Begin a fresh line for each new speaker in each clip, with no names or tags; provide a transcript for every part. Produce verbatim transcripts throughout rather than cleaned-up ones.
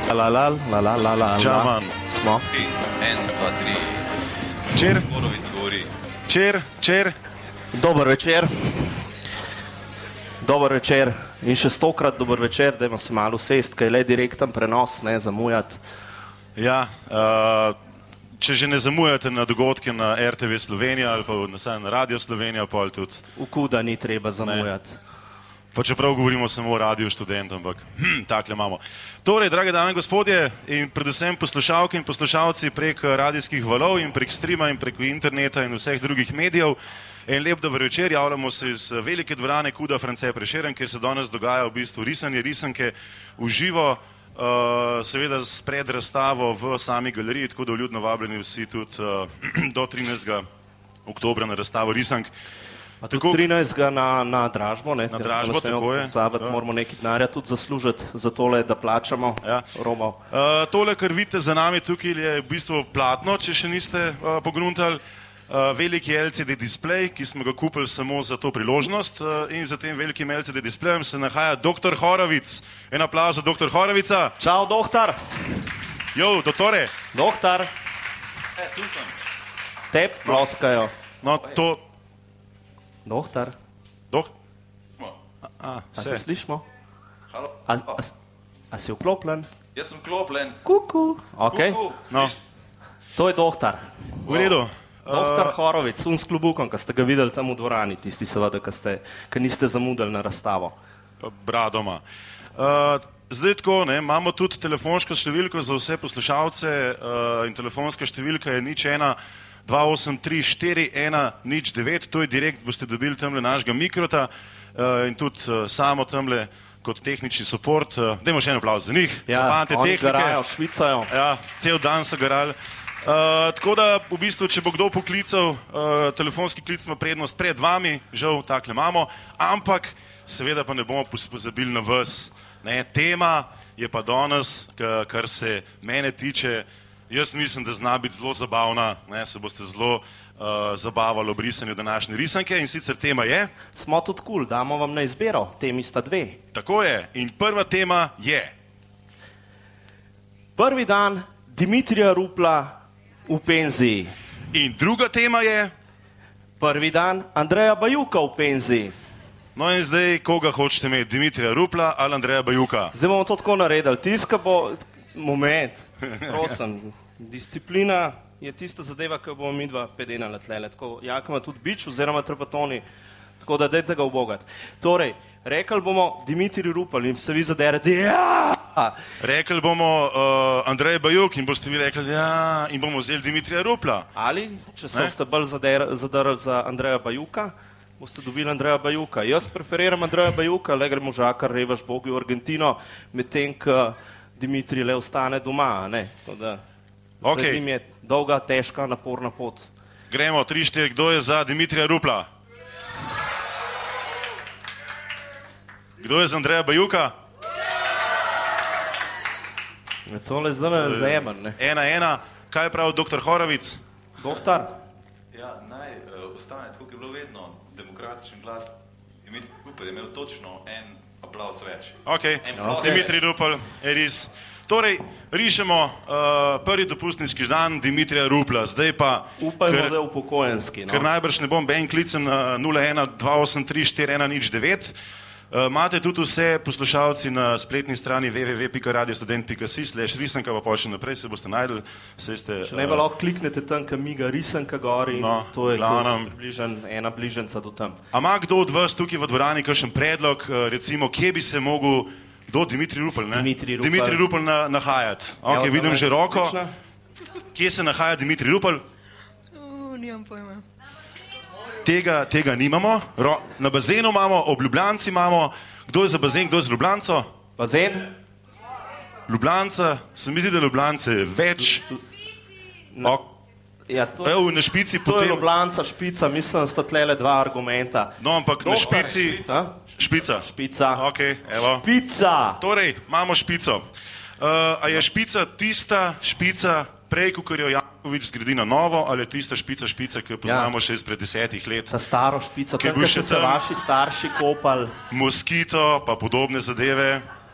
La la la la la la.
Čaman.
Smo.
En, dva, tri.
Čer.
Horovic govori.
Čer, čer.
Dober večer. Dober večer. In še stokrat dober večer, dajmo se malo usest, kaj je le direkten prenos, ne zamujati.
Ja, uh, če že ne zamujate na dogodke na R T V Slovenija ali pa na, na Radio Slovenija, pa ali tudi.
Ukuda ni treba zamujati.
Pa čeprav govorimo samo o Radio Študent, ampak hm, takle imamo. Torej, drage dame in gospodje in predvsem poslušalke in poslušalci prek radijskih valov in prek streama in prek interneta in vseh drugih medijev, en lep dober večer, javljamo se iz velike dvorane Kuda France Prešeren, kjer se danes dogaja v bistvu risanje, risanke v živo, uh, seveda s predrazstavo v sami galeriji, tako da vljudno vabljeni vsi tudi uh, do trinajstega oktobra na razstavo risank.
Tako trinajstega na, na dražbo, ne?
Na dražbo, tako je.
Zabat, ja. Moramo nekaj denarja tudi zaslužiti za tole, da plačamo
ja.
Romov.
Uh, tole, kar vidite za nami tukaj, je v bistvu platno, če še niste uh, pogruntali. Uh, veliki L C D displej, ki smo ga kupili samo za to priložnost uh, in za tem velikim L C D displejem se nahaja doktor Horovic. En aplauz za doktor Horovica.
Čau, doktor.
Jo, doktore.
Doktor.
E, tu sem.
Tep ploskajo.
No, to...
Doktor.
Dok...
A, a se slišmo? A, a, a si vklopljen?
Jaz sem vklopljen.
Kuku. Ok.
Kuku.
No.
To je doktor.
V redu.
Doktor Horovic, un s klubukom, ki ste ga videli tam v dvorani, tisti seveda, ki ste, ki niste zamudili na razstavo.
Bradoma. Uh, zdaj tako, ne, imamo tudi telefonsko številko za vse poslušalce uh, in telefonska številka je nič ena dva osem tri štiri ena nič devet, to je direkt, boste dobili tamle našega mikrota uh, in tudi uh, samo tamle kot tehnični support. Uh, dajmo še en aplauz za njih.
Ja,
za
oni
tehnike.
garajo, švicajo.
Ja, cel dan so garali. Uh, tako da, v bistvu, če bo kdo poklical, uh, telefonski klic ima prednost pred vami, žal takle imamo, ampak seveda pa ne bomo pozabili na vas. Ne, tema je pa danes, kar se mene tiče, jaz mislim, da zna biti zelo zabavna, ne, se boste zelo uh, zabavali ob risanju današnje risanke in sicer tema je...
Smo tudi kul, cool, damo vam na izbiro, temi sta dve.
Tako je, in prva tema je...
Prvi dan Dimitrija Rupla v penziji.
In druga tema je...
Prvi dan Andreja Bajuka v penziji.
No in zdaj, koga hočete imeti, Dimitrija Rupla ali Andreja Bajuka?
Zdaj bomo to tako naredili. Tiska bo... Moment, prosim. Disciplina je tista zadeva, ki bomo mi dva pedenala tlele. Tako, Jaka ima tudi bič oziroma trpatoni. Tako da dajte ga ubogati. Torej, rekli bomo Dimitrij Rupel in se vi zaderete. Ja!
Rekli bomo uh, Andrej Bajuk in boste vi rekli ja in bomo vzeli Dimitrija Rupla.
Ali, če se ste bolj zadarali za Andreja Bajuka, boste dobili Andreja Bajuka. Jaz preferiram Andreja Bajuka, le gremo žakar, revaš bogi v Argentino, medtem, ko Dimitrij le ostane doma. Ne? Tako da,
okay.
Pred njim je dolga, težka, naporna pot.
Gremo, tri, štiri, kdo je za Dimitrija Rupla? Kdo je za Andreja Bajuka?
Je tole zdaj me zajemen, ne?
Ena, ena. Kaj je prav doktor Horovic?
Doktor?
Ja, naj uh, ostane, tako je bilo vedno, demokratičen glas. Imeti Rupel je imel točno en aplauz več.
Ok,
okay.
Dimitrij Rupel, je res. Torej, rišemo uh, prvi dopustniški dan Dimitrija Rupla. Zdaj pa...
Upajmo, da je upokojenski. No?
Ker najbrž ne bom ben klicem na nula ena dva osem tri štiri ena nič devet. Uh, imate tudi vse poslušalci na spletni strani w w w pika radiostudent pika si slash risanka, pa še naprej se boste najdeli. Se ste,
Če ne pa uh, lahko kliknete tam, kam miga risanka gori,
no,
to je
glavnem,
bližen, ena bližnca do tam.
A ima kdo od vas tukaj v dvorani kakšen predlog, uh, recimo, kje bi se mogel do Dimitrij Rupel, ne?
Dimitrij Rupel,
Dimitrij Rupel na, nahajati. Ok,
Evo,
vidim že roko.
Slična.
Kje se nahaja Dimitrij Rupel?
Uh, nimam pojma.
Tega, tega nimamo. Ro, na bazenu imamo, ob Ljubljanci imamo. Kdo je za bazen, kdo je za Ljubljanco?
Bazen?
Ljubljanca, se mi zdi, da Ljubljance je več.
Na,
ok.
ja, to,
Evo, na špici
to
potem...
je Ljubljanca, špica, mislim, sta tlele dva argumenta.
No, ampak
Doktor,
na špici...
Špica?
Špica.
Špica.
Ok, evo.
Špica!
Torej, imamo špico. Uh, a je špica tista špica prej, ko jo Janković zgradi na novo, ali je tista špica špica, ki jo poznamo ja. še izpred desetih let?
Ta staro špico,
Ki je
tam,
bil
ko
še
so se
tam
vaši starši kopali.
Moskito, pa podobne zadeve.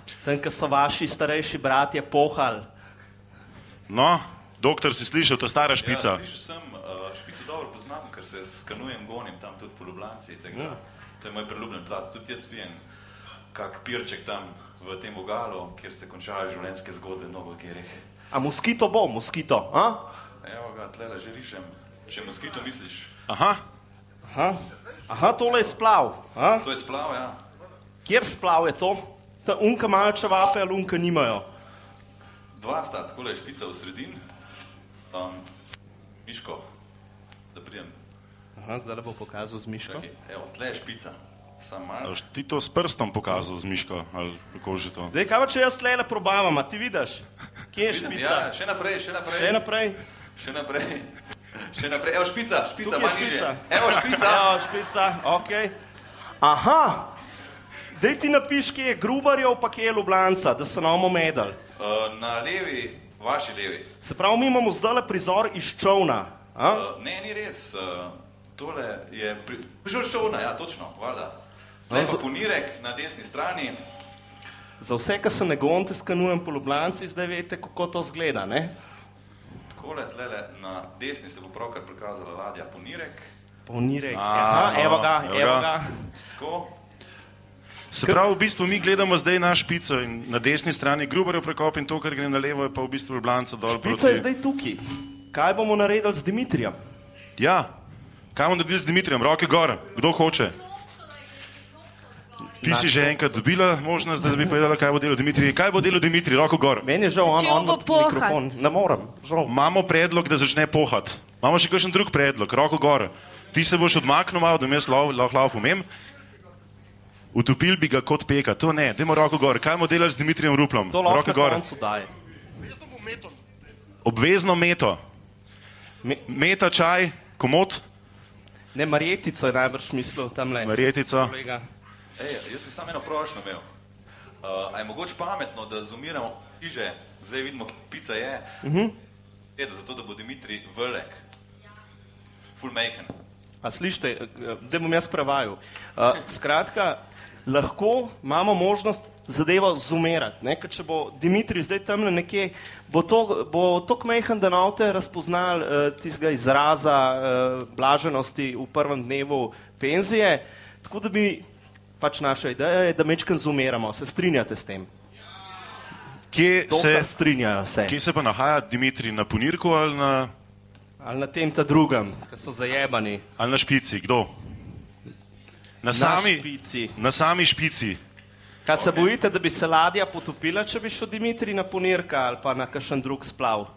Tam, ko so vaši starejši bratje pohali.
No, doktor, si slišal, to stara špica.
Ja, slišal sem, uh, špico dobro poznam, ker se s kanujem gonim tam tudi po Ljubljanci. Tega, mm. To je moj priljubljen plac. Tudi jaz vijem kak pirček tam v tem vogalu, kjer se končajo življenjske zgodbe mnogo kjerih.
A moskito bo, moskito, a?
Evo ga, tlele že rišem. Če moskito misliš?
Aha.
Aha, Aha tole je splav. A?
To je splav, ja.
Kjer splav je to? Ta unka imajo čevape ali unka nimajo?
Dva sta, takole je špica v sredin. Um, Miško, da prijem.
Aha, zdaj bo pokazal z Miško.
Čakaj, evo, tle je špica. Sam malo.
Až ti to s prstom pokazal z Miško, ali kako že to?
Dej, kaj pa če jaz tlele probavam, a ti vidiš? Kje je špica?
Ja, še naprej, še naprej.
Še naprej?
Še naprej. Še naprej. Evo špica, špica,
Tukaj je
manj niže.
špica.
Evo špica.
Evo špica, okej. Aha, dej ti napiš, kje je Grubarjev, pa kje je Ljubljanca, da se nam omedali.
Uh, na levi, vaši levi.
Se pravi, mi imamo zdajle prizor iz čovna. A?
Uh, ne, ni res. Uh, tole je pri... prišel iz čovna, ja, točno, valjda. Tle
No,
pa ponirek na desni strani.
Za vse, ki se ne gonite s kanujem po Ljubljanci, zdaj veste, kako to zgleda, ne?
Takole, tlele na desni se bo pravkar prikazala ladja ponirek.
Ponirek,
A,
aha,
no,
evo ga,
evo
evo
ga.
ga.
Tako.
Se pravi, v bistvu mi gledamo zdaj na špico in na desni strani Grubarjev prekop in to, kar gre na levo, je pa v bistvu Ljubljanca dol proti...
Špica je zdaj tukaj. Kaj bomo naredili z Dimitrijem?
Ja, kaj bomo naredili z Dimitrijem? Roke gor, kdo hoče? Ti si že enkrat dobila možnost, da bi povedala, kaj bo delal Dimitrij. Kaj bo delal Dimitrij? Roko gor.
Meni je žal, on,
Začel
on
bo
ima
pohat.
mikrofon. Ne morem, žal.
Imamo predlog, da začne pohat. Imamo še kakšen drug predlog, roko gor. Ti se boš odmaknil malo, da mi jaz lahko lahko umem. Utopil bi ga kot peka. To ne, dajmo roko gor. Kaj bomo delali z Dimitrijem Ruplom?
To lahko
Roke
na
gor.
koncu daje.
Obvezno meto.
Me,
Meta, čaj, komot,
ne, Marjetico je najbrž mislil tamle.
marjetica.
Kolega.
Ej, jaz bi samo eno prošnjo imel. Uh, a je mogoče pametno, da zoomiramo hiže, zdaj vidimo, kje pica je,
Uh-huh.
Edo, zato, da bo Dimitrij velik, full majhen.
A slište, da bom jaz prevajal. Uh, skratka, lahko imamo možnost zadevo zoomirati, ne? Ker če bo Dimitrij zdaj tamle nekje, bo to, bo to kmehen, da navte razpoznal uh, tistega izraza uh, blaženosti v prvem dnevu penzije, tako da bi pač naša ideja je, da mečkam zoomiramo. Se strinjate s tem?
Kje se,
Doktor, strinjajo se.
kje se pa nahaja Dimitrij, na ponirku ali na,
Ali na tem ta drugem, ki so zajebani.
ali na špici? Kdo? Na
Na
sami,
špici.
na sami špici.
Kaj se bojite, da bi se ladja potopila, če bi šel Dimitrij na ponirka ali pa na kakšen drug splav?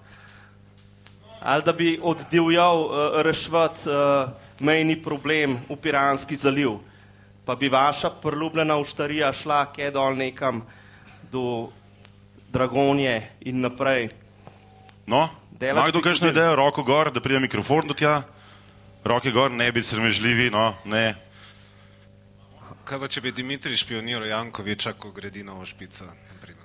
Ali da bi oddivjal uh, rešvat uh, mejni problem v Piranski zaliv, pa bi vaša priljubljena uštarija šla kje dol nekam do Dragonje in naprej.
No,
Dela
ima kdo
spet
kakšno
del.
idejo, roko gor, da pride mikrofon do tja? Roke gor, ne biti sramežljivi, no, ne.
Kaj pa, če bi Dimitrij špioniral Jankoviča, ko gredi novo špico, na primer?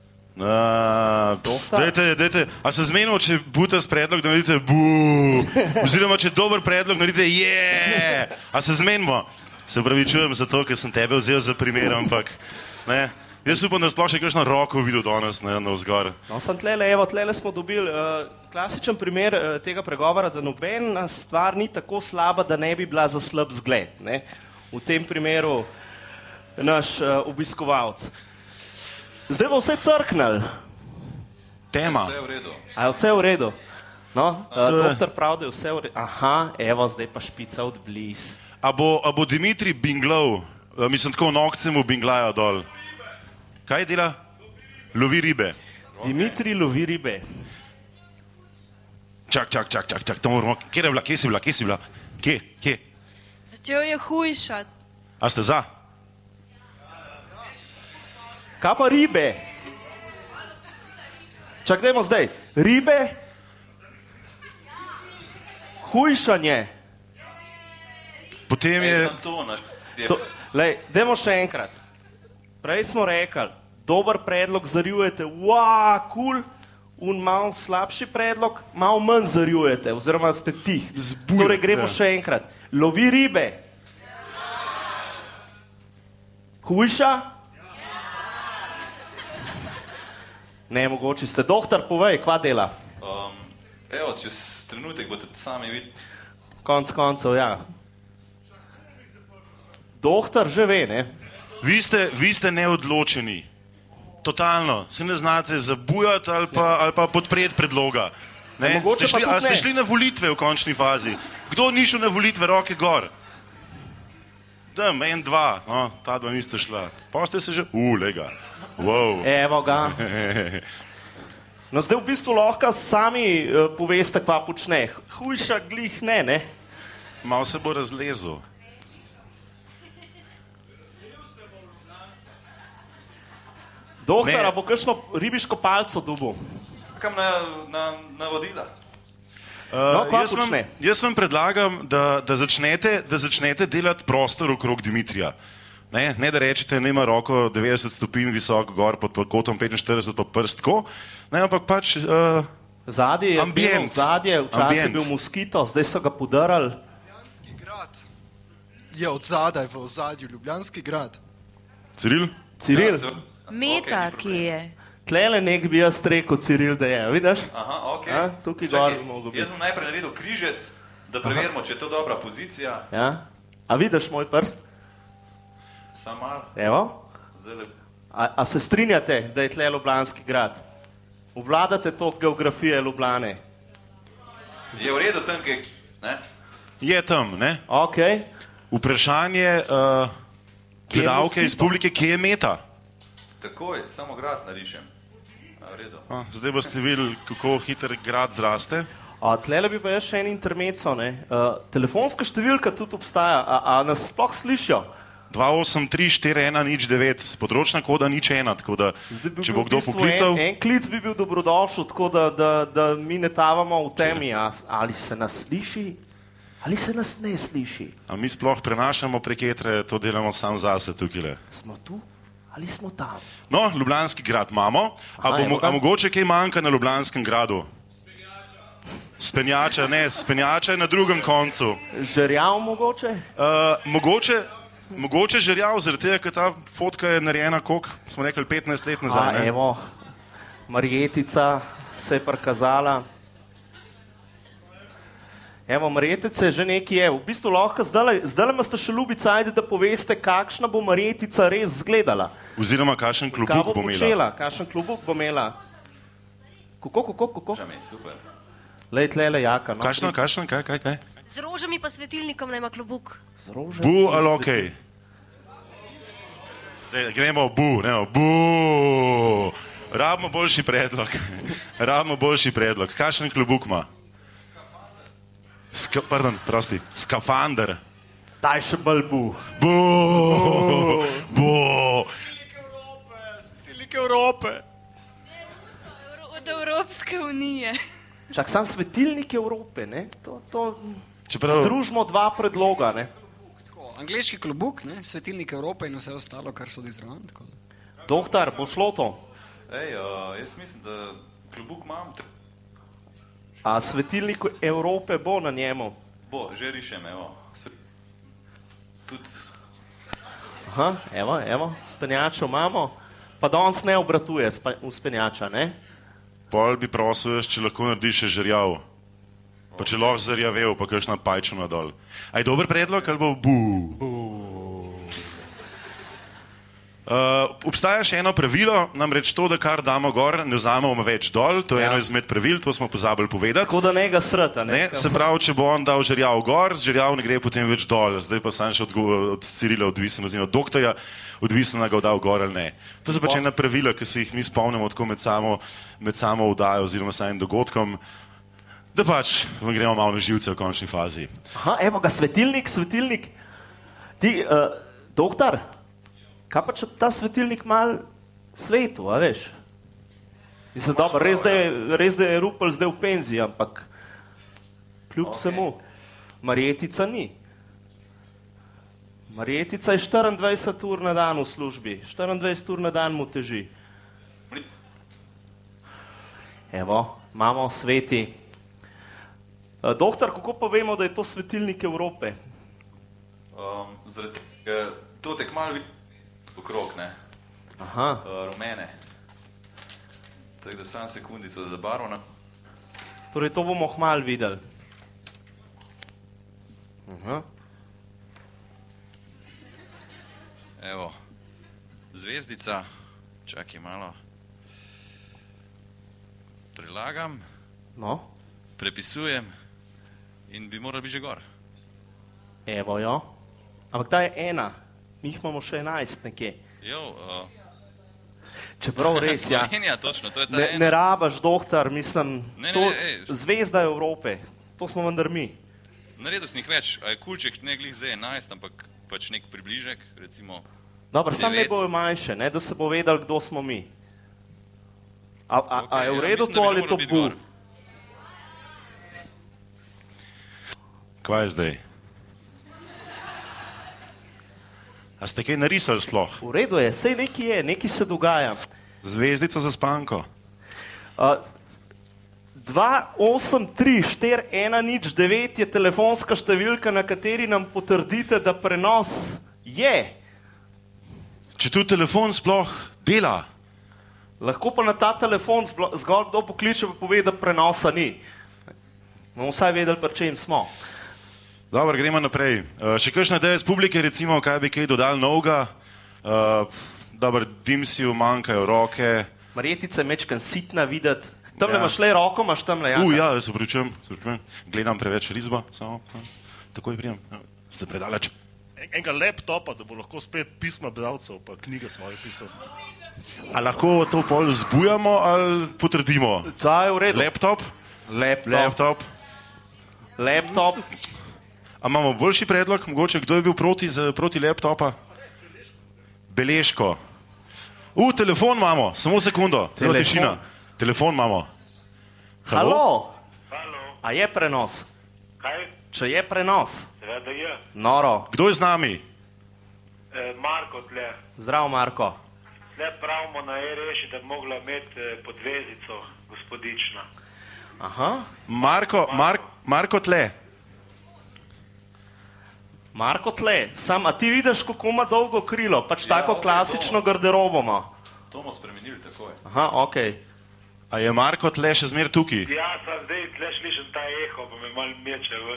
Uh,
Doktor?
dajte, dajte, a se zmenimo, če butas predlog, da naredite bu, oziroma če dober predlog, naredite je, yeah! A se zmenimo? Se upravičujem za to, ker sem tebe vzel za primer, ampak ne. Jaz upam, da sploh še kakšno roko videl danes na, na vzgor.
No, sem tlele, evo, tlele smo dobili uh, klasičen primer uh, tega pregovora, da nobena stvar ni tako slaba, da ne bi bila za slab zgled. Ne? V tem primeru naš uh, obiskovalec. Zdaj bo vse crknil.
Tema.
Vse je v redu.
A je vse v redu? No, uh,
To je-
doktor pravi, da je vse v redu. Aha, evo, zdaj pa špica od bliz.
A bo, a bo Dimitrij binglov, uh, mislim tako nokce mu binglajo dol. Kaj dela? Lovi ribe.
Dimitrij lovi ribe.
Čak, čak, čak, čak, čak, to moramo, kje je bila, kje si bila, kje si bila? Kje, kje?
Začel je hujšati.
A ste za?
Kaj pa ribe? Čak, dajmo zdaj. Ribe, hujšanje.
Potem je...
Ej, sem to, naš...
To, lej, dajmo še enkrat. Prej smo rekli, dober predlog zarjujete, wow, cool, un mal slabši predlog, mal manj zarjujete, oziroma ste tih.
Zbuj,
Torej gremo
ja.
še enkrat. Lovi ribe. Hujša? Ne, mogoče ste. Doktor, povej, kva dela?
Um, evo, čez trenutek boste sami videli.
Konc koncev, ja. Doktor že ve, ne?
Vi ste, vi ste neodločeni. Totalno. Se ne znate zabujati ali pa, ali pa podpreti predloga. Ne?
Mogoče
Ste šli,
pa tudi
a ste
ne.
šli na volitve v končni fazi? Kdo ni šel na volitve, roke gor? Dam, en, dva. No, ta dva niste šla. Pa ste se že... U, lega. Wow.
Evo ga. No, zdaj v bistvu lahko sami uh, poveste, kva počne. Hujša glih ne, ne?
Mal se bo razlezel.
Doktor,
Ne.
a bo kakšno ribiško palco dobil?
Kam na, na, na vodila?
No,
Uh,
kva
jaz, vam,
počne?
jaz vam predlagam, da, da, začnete, da začnete delati prostor okrog Dimitrija. Ne, ne da rečete, ne ima roko devetdeset stopinj visoko gor pod kotom petinštirideset pa prst tako, ne, ampak pač uh,
Zadje je
Ambient.
bil, zadje, včasih je
Ambient.
bil moskito, zdaj so ga podarali.
Ljubljanski grad je od zadaj v ozadju, Ljubljanski grad.
Ciril?
Ciril,
Ja, se-
Meta,
okej, ni
ki
problem.
je.
tlele nek bi jaz rekel Ciril, da je, vidiš?
Aha, ok.
A, tukaj
Čakaj,
gor bi mogel biti.
Jaz bom najprej naredil križec, da preverimo, če je to dobra pozicija.
Ja? A vidiš moj prst?
Sam malo,
Evo.
zdaj
A, a se strinjate, da je tle Ljubljanski grad? Obvladate to geografije Ljubljane?
je v redu tam, kaj, ne?
Je tam, ne?
Ok.
Vprašanje uh,
Kje je
gledalke iz
moskito?
publike, kje je meta?
Takoj, samo grad narišem. A, v redu.
A, zdaj boste videli, kako hiter grad zraste.
A, tlele bi pa jaz še en intermezzo, ne? Uh, telefonska številka tudi obstaja, a, a nas sploh slišijo?
dva osem tri štiri ena nič devet, področna koda nič ena, tako da
Zdaj bi
če
bil
bo
v
kdo
bistvu
poklical,
En, en klic bi bil dobrodošel, tako da, da, da mi ne tavamo v temi. A, ali se nas sliši, ali se nas ne sliši?
a mi sploh prenašamo prek etre, to delamo sam zase tukaj.
Smo tu ali smo tam?
No, Ljubljanski grad imamo, a,
Aha,
bomo,
evo ga.
a mogoče kaj manjka na Ljubljanskem gradu? Spenjača, ne, spenjača je na drugem koncu.
Žerjav mogoče?
Uh, mogoče, mogoče žerjav, zaradi tega, ker ta fotka je narejena, koliko smo rekli, petnajst let nazaj.
A,
Ne?
evo, Marjetica se je prikazala. Evo, Marjetica je že nekaj je. V bistvu lahko zdaj, zdaj imate še ljubica, ajde, da poveste, kakšna bo Marjetica res izgledala.
Oziroma, kakšen
Kaj
klobuk
bo
bo imela.
počela, kakšen klubuk bo imela. Kako, kako, kako?
Žame, super.
Lej, tlele jaka. No,
Kakšno, kakšno, kaj, kaj, kaj?
Z rožami pa svetilnikom naj ima klobuk.
Z rože-
Bu ali okej? Okay. Gremo bu, ne, bu. Rabimo boljši predlog. Rabimo boljši predlog. Kakšen klobuk ima? Ska, pardon, prosti. Skafander.
Daj še bolj bu.
Bu. Bu.
Svetilnik Evrope.
Od Evropske unije.
Čak, sam svetilnik Evrope, ne? To, to
Čeprav,
združimo dva predloga, ne?
Tako, angleški klobuk, ne, svetilnik Evrope in vse ostalo, kar sodi zraven. tako da.
Doktor, bo šlo to?
Ej, uh, jaz mislim, da klobuk imam, t-
A svetilnik Evrope bo na njemu?
bo, že rišem, evo. Sve- Tudi
Aha, evo, evo, spenjačo imamo. Pa danes ne obratuje spa- v spenjača, ne?
pol bi prosil, jaz, če lahko narediš še žerjav. Pa če lahko zarjavel, pa kakšna pajčuna dol. A je dober predlog ali bo bu? Uh, obstaja še eno pravilo, namreč to, da kar damo gor, ne vzamemo več dol, to je
Ja.
eno izmed pravil, to smo pozabili povedati.
Tako da ne ga srata, ne?
Ne, se pravi, če bo on dal žerjav gor, z žerjav ne gre potem več dol, zdaj pa sam še od, go- od Cirila odvisen, oziroma od doktorja odvisen, da ga dal gor ali ne. To so pač ena pravila, ki se jih mi spomnimo tako med samo, med samo vdajo oziroma samim dogodkom, da pač vam gremo malo na živce v končni fazi.
Aha, evo ga, svetilnik, svetilnik. Ti, uh, doktor, kaj pa če ta svetilnik mal svetu, a veš? Mislim, dobro, res da je, res da je Rupel zdaj v penziji, ampak kljub
Ok.
vsemu, Marjetica ni. Marjetica je štiriindvajset ur na dan v službi, štiriindvajset ur na dan mu teži. Evo, imamo sveti. Uh, doktor, kako pa vemo, da je to svetilnik Evrope?
um, zaradi tega, to tek malo vidi okrog, ne,
Aha.
uh, rumene. Tako da sam sekundico za barvo.
Torej, to bomo hmal videli. Aha.
Evo, zvezdica, čakaj malo. Prilagam,
No,
prepisujem in bi moral biti že gor.
evo jo. Ampak ta je ena, mi jih imamo še enajst nekje.
Jo, uh,
Čeprav res, ja.
Slovenija, točno, to je ta
Ne,
ena.
ne rabaš, doktor, mislim,
Ne, ne,
to
ne, ej.
zvezda Evrope, to smo vendar mi.
Naredil sem jih več, a je kulček ne glih zdaj enajst, ampak pač nek približek, recimo.
Dobro, sam ne
Devet.
bojo manjše, ne, da se bo vedel, kdo smo mi. A, a,
Okej,
a je v
ja,
redu
mislim,
to
da bi
ali
že
je to
moral biti
bu?
gor.
Kva je zdaj? A ste kaj narisali sploh?
V redu je, sej nekaj je, nekaj se dogaja.
Zvezdica za spanko.
Uh, dva osem tri štiri ena nič devet je telefonska številka, na kateri nam potrdite, da prenos je.
Če tu telefon sploh dela,
Lahko pa na ta telefon zblo- zgolj kdo pokliče pa pove, da prenosa ni. Bomo vsaj vedeli, pri čem smo.
dobro, gremo naprej. Uh, še kakšna ideja iz publike, recimo, kaj bi kaj dodali novega? Uh, dobro, Dimsiju manjkajo roke.
Marjetica je mečkan sitna videti. Tamle
Ja.
imaš le roko, imaš tamle
U,
Janka.
ja, se upravičujem, se upravičujem. Gledam preveč risba, samo ja, takoj prijem. Ja, ste predaleč.
En, enega laptopa, da bo lahko spet pisma bralcev, pa knjige svoje pisal.
A lahko to pol zbujamo ali potrdimo?
Ta je v redu.
Laptop?
Laptop.
Laptop.
Laptop.
A imamo boljši predlog, mogoče kdo je bil proti, za, proti laptopa? Beležko. U, telefon imamo, samo sekundo, zelo
Telefon.
tišina. Telefon imamo.
Halo?
Halo,
A je prenos?
kaj?
Če je prenos.
Seveda je.
Noro.
Kdo je z nami?
E, Marko tle.
Zdrav, Marko.
Tle pravimo na e-reši, da bi mogla imeti e, podvezico gospodična.
Aha.
Marko, Mark, Marko tle.
Marko tle. Sam, a ti vidiš, kako ima dolgo krilo? Pač
Ja,
tako
okej,
klasično
to.
garderobo ima.
To bomo spremenili takoj.
Aha, ok.
A je Marko tle še zmer tukaj?
Ja, sem zdaj tle slišim ta eho, pa me malo meče ven.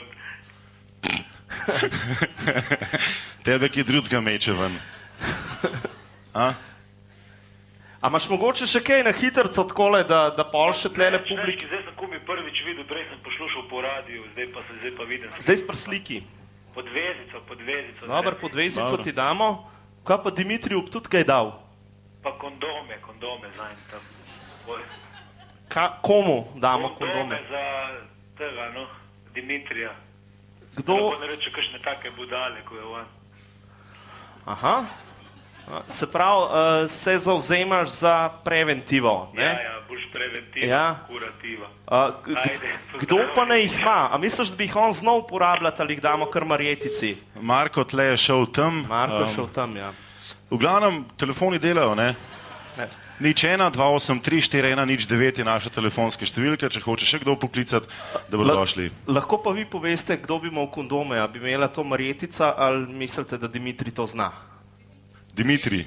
Tebe ki drugega meče ven. A?
A imaš mogoče še kaj na hitrco takole, da, da pol še tlele
Več,
publiki?
več, Zdaj sem komi prvič videl, prej sem poslušal po radiju, zdaj pa se zdaj pa vidim.
Zdaj s prsliki.
Podvezico, podvezico.
Dobar,
ne.
podvezico
Dobro.
ti damo. Kaj pa Dimitriju tudi kaj dal?
Pa kondome, kondome zanj tam. Oj.
Ka, komu damo
Kondome
kondome?
za tega, no, Dimitrija.
Kdo?
Ne bo ne reče kakšne take budale, ko je on.
Aha. A, Se pravi, uh, se zauzemaš za preventivo,
Ja,
ne?
ja, boš preventiva,
Ja.
kurativa.
Uh, g-
Ajde,
kdo pa ne jih ima? A misliš, da bi jih on znal uporabljati ali jih damo kar Marjetici?
Marko tle je šel tam.
Marko je
um,
šel tam, ja.
V glavnem, telefoni delajo, ne?
Ne.
Nič ena, dva osem tri štiri ena nič devet je naša telefonska številka, če hoče še kdo poklicati, da bodo
La-
došli.
Lahko pa vi poveste, kdo bi imel kondome, a bi imela to Marjetica ali mislite, da Dimitri to zna?
Dimitri.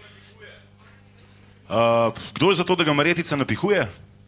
Uh, kdo je za to, da ga Marjetica napihuje?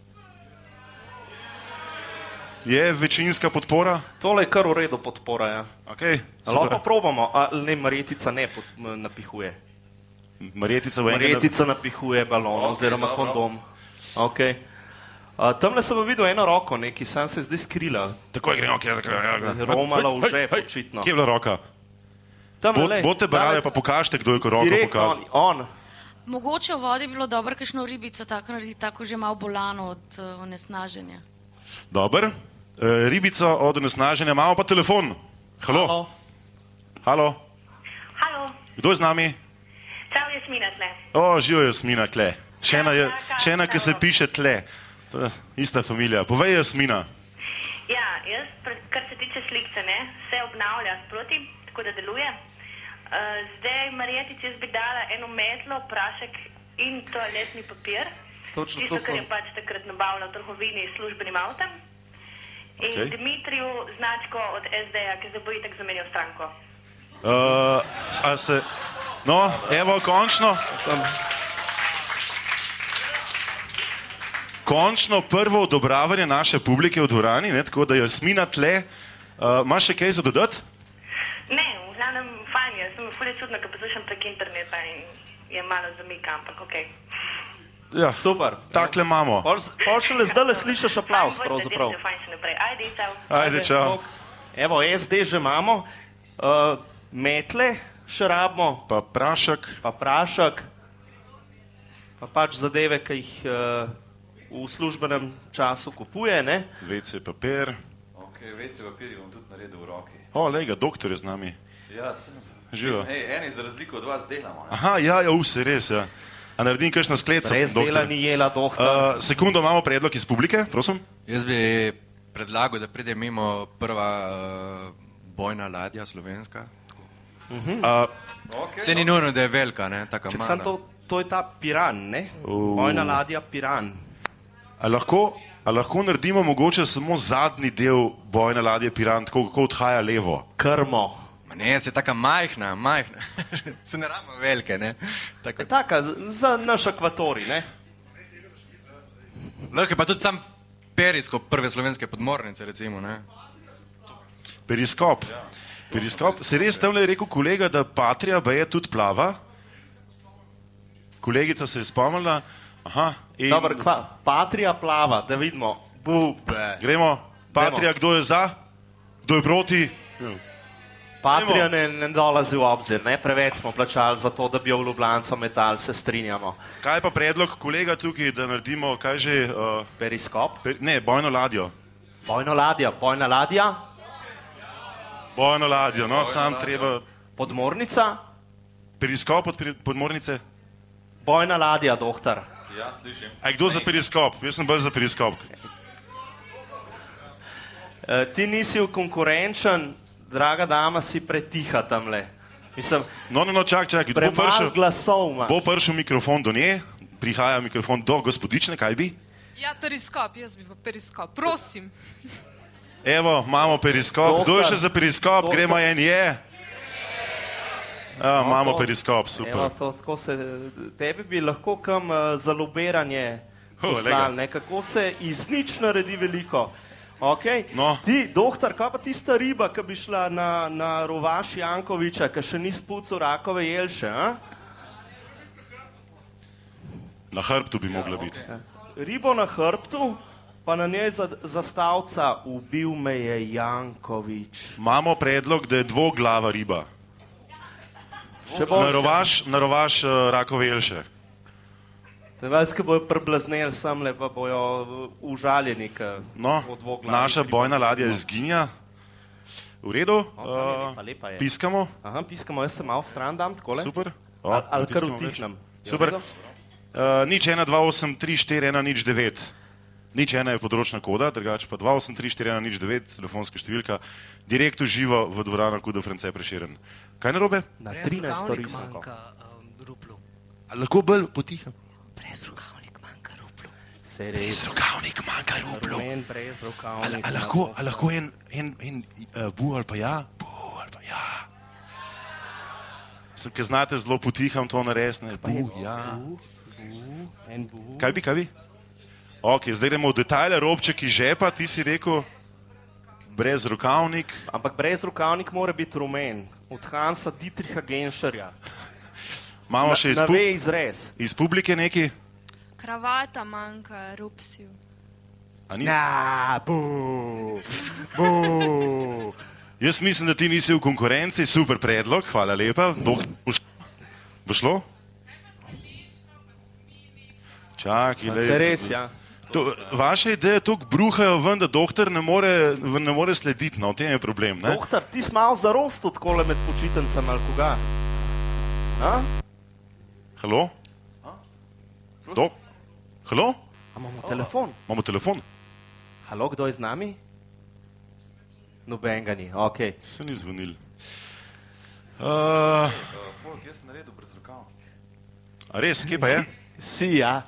Je večinska podpora?
Tole je kar v redu podpora, ja.
Okay,
A lahko pa probamo, ali ne Marjetica ne pod, m, napihuje.
Marjetica v enem.
Marjetica napihuje balon
Ok,
oziroma
dobro.
kondom. Okay. Uh, tamle sem videl eno roko, neki sam se je zdaj skrila.
Takoj gremo, kje je tako.
Romala v žep, očitno.
Kje je bila roka?
Tamle,
Bod,
lej,
bodite brale,
dale,
pa pokažite, kdo je ko roko
direkt
pokazal.
on, on.
Mogoče v vodi bi bilo dobro kakšno ribico tako narediti, tako že malo bolano od uh, onesnaženja.
Dober. E, ribico od onesnaženja, imamo pa telefon. Halo.
Halo.
Halo.
Halo,
Kdo je z nami?
čau Jasmina tle.
O, živo Jasmina, tle. Še ena, je, še ena ki se piše tle. To je ista familija. Povej Jasmina.
Ja, jaz, pred- kar se tiče slikce, ne, se obnavlja sproti, tako da deluje. Uh, zdaj Marjetici jaz bi dala eno metlo, prašek in toaletni papir.
Točno
Tisto,
to
kar
sem-
je pač takrat nabavila v trgovini s službenim avtom. In
Okej.
Dimitriju značko od es de-ja, ki zdaj bo itak zamenjal stranko.
Uh, a se... No, evo, končno. končno prvo odobravanje naše publike v dvorani, ne, tako da Jasmina tle. Uh, imaš še kaj za dodati?
Ne, v glavnem fajn je, sem fulje čudno, ker poslušam prek interneta in je malo zamika, ampak okej. Okay.
Ja,
super.
Takle imamo.
Pol, pol šele zdaj le slišiš aplauz, pravzaprav.
Fajn še naprej, ajde, čau.
Ajde, čau.
Evo, S D že imamo, uh, metle še rabimo.
Pa prašek.
Pa prašek. Pa pač zadeve, ki jih uh, v službenem času kupuje, ne?
V C papir.
Ok, V C papir bom tudi naredil v roki.
O, lega, doktor je z nami.
Ja, sem.
Živo.
Hej, eni za razliko od vas delamo. Ne?
Aha, ja, ja, vse res, ja. A naredim kakšno skleco?
Res dela ni jela, doktor.
Uh, sekundo, imamo predlog iz publike, prosim.
Jaz bi predlagal, da pride mimo prva uh, bojna ladja slovenska.
Uh-huh. Uh,
okay, Se ni nujno, da je velika, ne, taka
mala.
Sam
to, to je ta Piran, ne? Uh. Bojna ladja Piran.
A lahko, a lahko naredimo mogoče samo zadnji del bojne ladje Piran, tako kako odhaja levo?
Krmo.
Ma ne, se je taka majhna, majhna. Se ne ramo velike, ne?
Tako. Taka, za naš akvatorij, ne?
Lahko je pa tudi sam periskop prve slovenske podmornice, recimo, ne?
Periskop. Periskop. Se res tamle je rekel kolega, da Patria baje tudi plava? Kolegica se je spomnila. Aha. In...
Dobar, kva, Patria plava, da vidimo. Bube.
Gremo. Patria, kdo je za? Kdo je proti?
Patria ne, ne dolazi v obzir, ne? Preveč smo plačali za to, da bi jo v Ljubljanco metal, se strinjamo.
Kaj pa predlog kolega tukaj, da naredimo, kaj že? Uh,
Periskop?
Per, ne, bojno ladjo.
Bojno ladja, bojna ladja?
Bojno ladjo, no, sam treba...
Podmornica?
Periskop od podmornice?
Bojna ladja, doktor.
Ja, slišim.
A kdo za periskop? Jaz sem bolj za periskop.
Uh, ti nisi v konkurenčen, draga dama, si pretiha tamle. Mislim,
no, no, no, čak, čak.
Premalo glasov imaš.
Bo prišel mikrofon do nje, prihaja mikrofon do gospodične, kaj bi?
Ja, periskop, jaz bi pa periskop, prosim.
Evo, imamo periskop.
Doktor,
kdo je še za periskop?
doktor.
Gremo en je. Ja,
no,
imamo
to,
periskop, super.
Evo, to, tako se, tebi bi lahko kam uh, za lobiranje poslal, ne, kako se iz nič naredi veliko. Okay.
No.
Ti, doktor, kaj pa tista riba, ki bi šla na, na rovaš Jankoviča, ki še ni spucal rakove jelše, a?
Na hrbtu bi mogla biti.
Ribo na hrbtu, pa na njej za, zastavca ubil me je Jankovič.
Imamo predlog, da je dvoglava riba.
Še boljše.
Na rovaš, na rovaš uh, rakove jelše.
Veš, ki bojo prblazneli samle, pa bojo užaljeni.
No, naša bojna ladja izginja. V redu,
no, uh, lepa, lepa
piskamo.
Aha, piskamo, jaz se malo stran dam, takole.
Super.
O, Al, ali kar utihnem.
Super. Uh, nič ena, dva, osem, tri, štiri, ena, nič, devet. Nič ena je področna koda, drugače pa dva, osem, tri, štiri, ena, nič, devet, telefonska številka. Direkt v živo v dvorano Kuda France Prešeren. Kaj narobe?
Na trinajsto risanko.
Lahko bolj potiham.
Brez rokavnik manjka ruplu.
Brez rokavnik manjka ruplu.
Brez rokavnik.
A lahko, a lahko en, en, en uh, bu ali pa ja? Bu ali pa ja. Sem, ker znate zelo potiham to naresne. Bu, ja.
Bu, bu, en bu.
Kaj bi, kaj bi? Ok, zdaj gremo v detajle, robček iz žepa, ti si rekel brez rokavnik.
Ampak brez rokavnik mora biti rumen. Od Hansa Dietricha Genšerja.
Imamo še iz,
na,
pu
na
iz publike neki?
Kravata manjka, rupsiju.
Na, bu, bu.
Jaz mislim, da ti nisi v konkurenci, super predlog, hvala lepa. Bo, bo, bo šlo? Čakaj,
le. Se res, ja.
To, vaše ideje toliko bruhajo ven, da doktor ne more, ne more slediti, no, v tem je problem, ne?
Doktor, ti si malo zarostil takole med počitencem ali koga? A?
Halo? Kdo? Halo?
A imamo telefon?
Imamo telefon.
Halo, kdo je z nami? Noben ga ni, okej. Okay.
Se ni zvonil. Uh,
Folk, jaz sem naredil brez rokav.
A res, kje pa je?
Si, ja.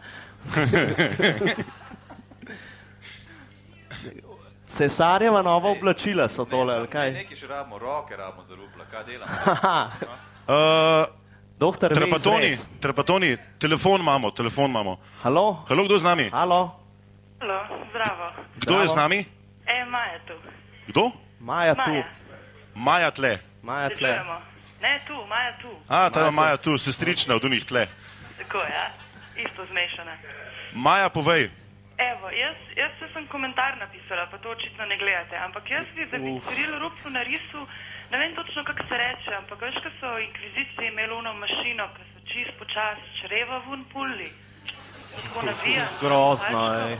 Cesarjeva nova oblačila so tole, ali kaj?
Nekaj še rabimo, roke rabimo za rupla, kaj delamo?
uh,
Doktor,
trapatoni, trapatoni, telefon imamo, telefon imamo.
Halo?
Halo, kdo z nami?
Halo?
Halo, zdravo.
Kdo je z nami?
E, Maja tu.
Kdo?
Maja tu.
Maja.
Maja tle.
Maja
Se
tle.
čujemo? Ne, tu, Maja tu.
A, ta je Maja tu, sestrična od unih tle.
Tako, ja. Isto zmešana.
Maja, povej.
Evo, jaz, jaz se sem komentar napisala, pa to očitno ne gledate, ampak jaz bi, da bi
Uf.
Ciril Ruplu narisal, ne vem točno, kako se reče, ampak veš, ko so inkvizicije imeli ono mašino, ko so čist počas čreva vun pulli. Tako navija.
Grozno, ej.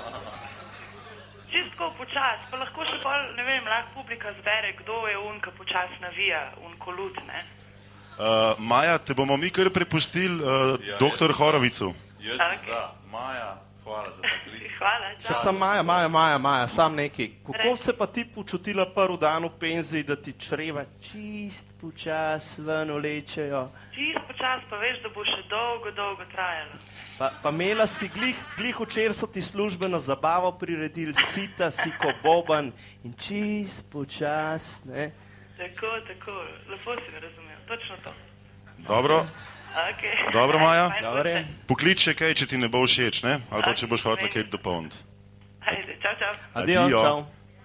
Čistko počas, pa lahko še pol, ne vem, lahko publika zbere, kdo je un, ko počas navija, un kolut, ne?
Uh, Maja, te bomo mi kar prepustili uh,
Ja,
doktor Horovicu.
Jaz sem za. Maja, hvala za ta klic.
Hvala,
Še sam Maja, Maja, Maja, Maja, sam nekaj. Kako se pa ti počutila prvi dan v penziji, da ti čreva čist počas ven vlečejo?
Čist počas, pa veš, da bo še dolgo, dolgo trajalo.
Pa, pa imela si glih, glih včeraj so ti službeno zabavo priredili, sita si ko boban in čist počas, ne?
Tako, tako, lepo si me razumel, točno to.
Dobro,
Okay.
dobro Maja.
Dobre.
Poklič še kaj, če ti ne bo všeč, ne? Ali pa če boš hotel kaj dopolniti.
Ajde, čau, čau.
Adijo,
Adijo.
čau.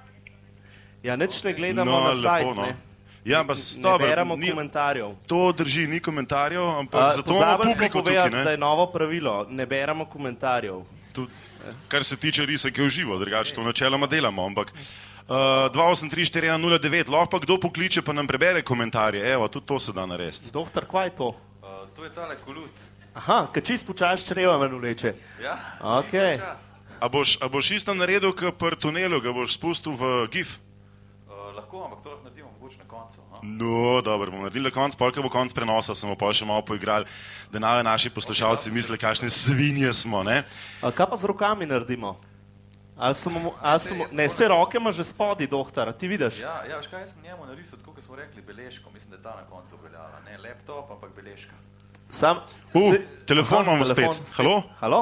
Ja, nič ne gledamo
No,
na
lepo,
sajt,
no.
ne?
Ja, pa
Ne
dobro,
beremo
ni-
komentarjev.
To drži, ni komentarjev, ampak
A,
zato imamo
pozabili smo
publiko tukaj,
povedati, da
ne?
je novo pravilo, ne beremo komentarjev.
Tud, kar se tiče risake v živo, drugače to načeloma delamo, ampak uh, dva osem tri štiri ena nula devet, lahko pa kdo pokliče pa nam prebere komentarje, evo, tudi to se da narediti.
Doktor, kaj je to?
Uh, to je tale kolut.
Aha, kad čist počas čreva ven vleče.
Ja,
Okej.
čas.
A boš, a boš isto naredil, kot pri tunelu, ga boš spustil v GIF?
Uh, lahko, ampak to lahko naredimo mogoče na koncu. Ha?
No, dobro, bomo naredili na konc, polka bo konc prenosa, smo pa še malo poigrali, da naj naši poslušalci misle, kakšne svinje smo, ne?
A kaj pa z rokami naredimo? Ali samo, ali samo, ne, vse roke ima že spodi, doktor, ti vidiš?
Ja, ja, veš kaj, jaz sem njemu narisal, tako kot smo rekli, beležko, mislim, da je ta na koncu veljala. Ne laptop, ampak beležka.
Sam,
Uh,
se-
telefon
Aha,
imamo
telefon
spet. Halo?
Halo?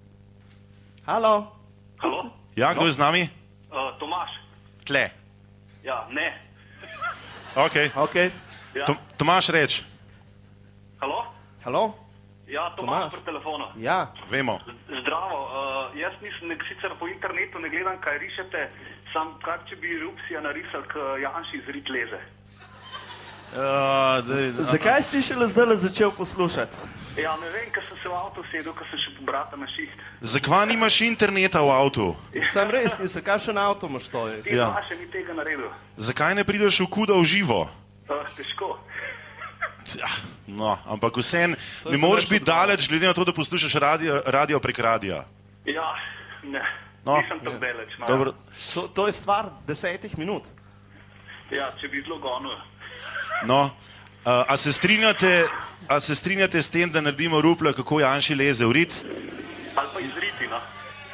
Halo?
Halo?
Ja, kdo je z nami?
Uh, Tomaš?
Tle.
Ja, ne.
Ok.
Okay.
Ja.
Tom, Tomaš reč.
Halo?
Halo?
Ja, Tomaš, pri telefonu.
Ja.
Vemo.
Zdravo, uh, jaz nisem nek, sicer po internetu ne gledam, kaj rišete, sam kak če bi Rupsija narisal, k Janši iz rit leze.
Uh, dej,
Zakaj si šele zdaj začel poslušati?
Ja, ne vem, ker sem se v avto sedel, ker sem še pobrata na šiht.
Zakaj nimaš interneta v avtu?
Sam res, mislim, kakšen avto imaš to?
Ti
Ja.
ja. še ni tega naredil.
Zakaj ne prideš v kuda v živo?
Uh, težko.
No, ampak vsem
To je
ne
za
moreš
več
biti daleč, glede na to, da poslušaš radio, radio prek radia.
Ja, ne.
No.
Nisem tako daleč. No.
Dobro.
To, to je stvar desetih minut.
Ja, če bi zelo gonil.
No, uh, a, se strinjate, a se strinjate s tem, da naredimo Rupla, kako Janši leze v rit?
Ali pa izriti, no.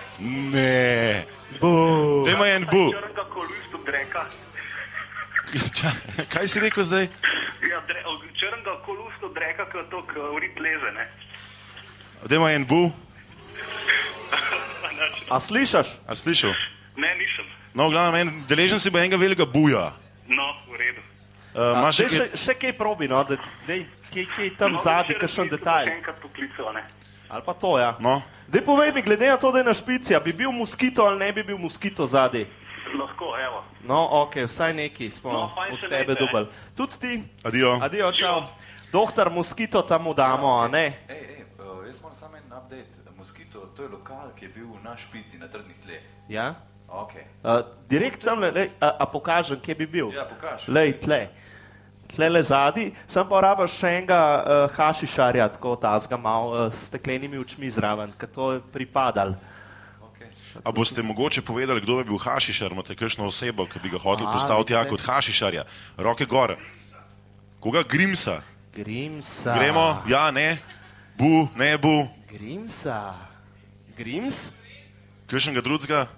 Ne. Dajmo en bu.
Črnga kolusto dreka.
Ča, kaj si rekel zdaj?
Ja, dre, črnga kolusto dreka, ko to k v rit leze, ne.
Dajmo en bu.
A slišaš?
A slišal?
Ne, nisem.
No, v glavnem, en, deležen si bo enega velikega buja.
No, v redu.
Uh,
A,
še
daj še, še kaj probi, no, da dej, kaj, kaj tam
No,
zadnji,
včeraj
kakšen
nisem
detajl.
še enkrat poklical, ne.
Ali pa to, ja.
No.
Dej povej mi, glede na to, da je na špici, a bi bil moskito ali ne bi bil moskito zadnji?
Lahko, evo.
No, ok, vsaj neki smo
No, fajn
od
se
tebe
najde.
dobili. Tudi ti.
Adijo.
Adijo, čau. Doktor, moskito tam mu damo, a ne?
Ej, ej, uh, jaz moram samo en update. Moskito, to je lokal, ki je bil na špici, na trdnih tleh.
Ja?
Ok.
Uh, direkt tam, lej, a, a pokažem, kje bi bil?
Ja, pokaži.
Lej, tle. Tle le zadi, sem pa rabaš še enega uh, hašišarja, tako tazga mal uh, s steklenimi očmi zraven, ker to je pripadal.
A boste mogoče povedali, kdo bi bil hašišar, imate kakšno osebo, ki bi ga hotel
A,
postaviti ja,
ne.
kot hašišarja? Roke gor. Koga? Grimsa.
Grimsa.
Gremo? Ja, ne? Bu, ne bu.
Grimsa. Grims?
Kakšnega drugega?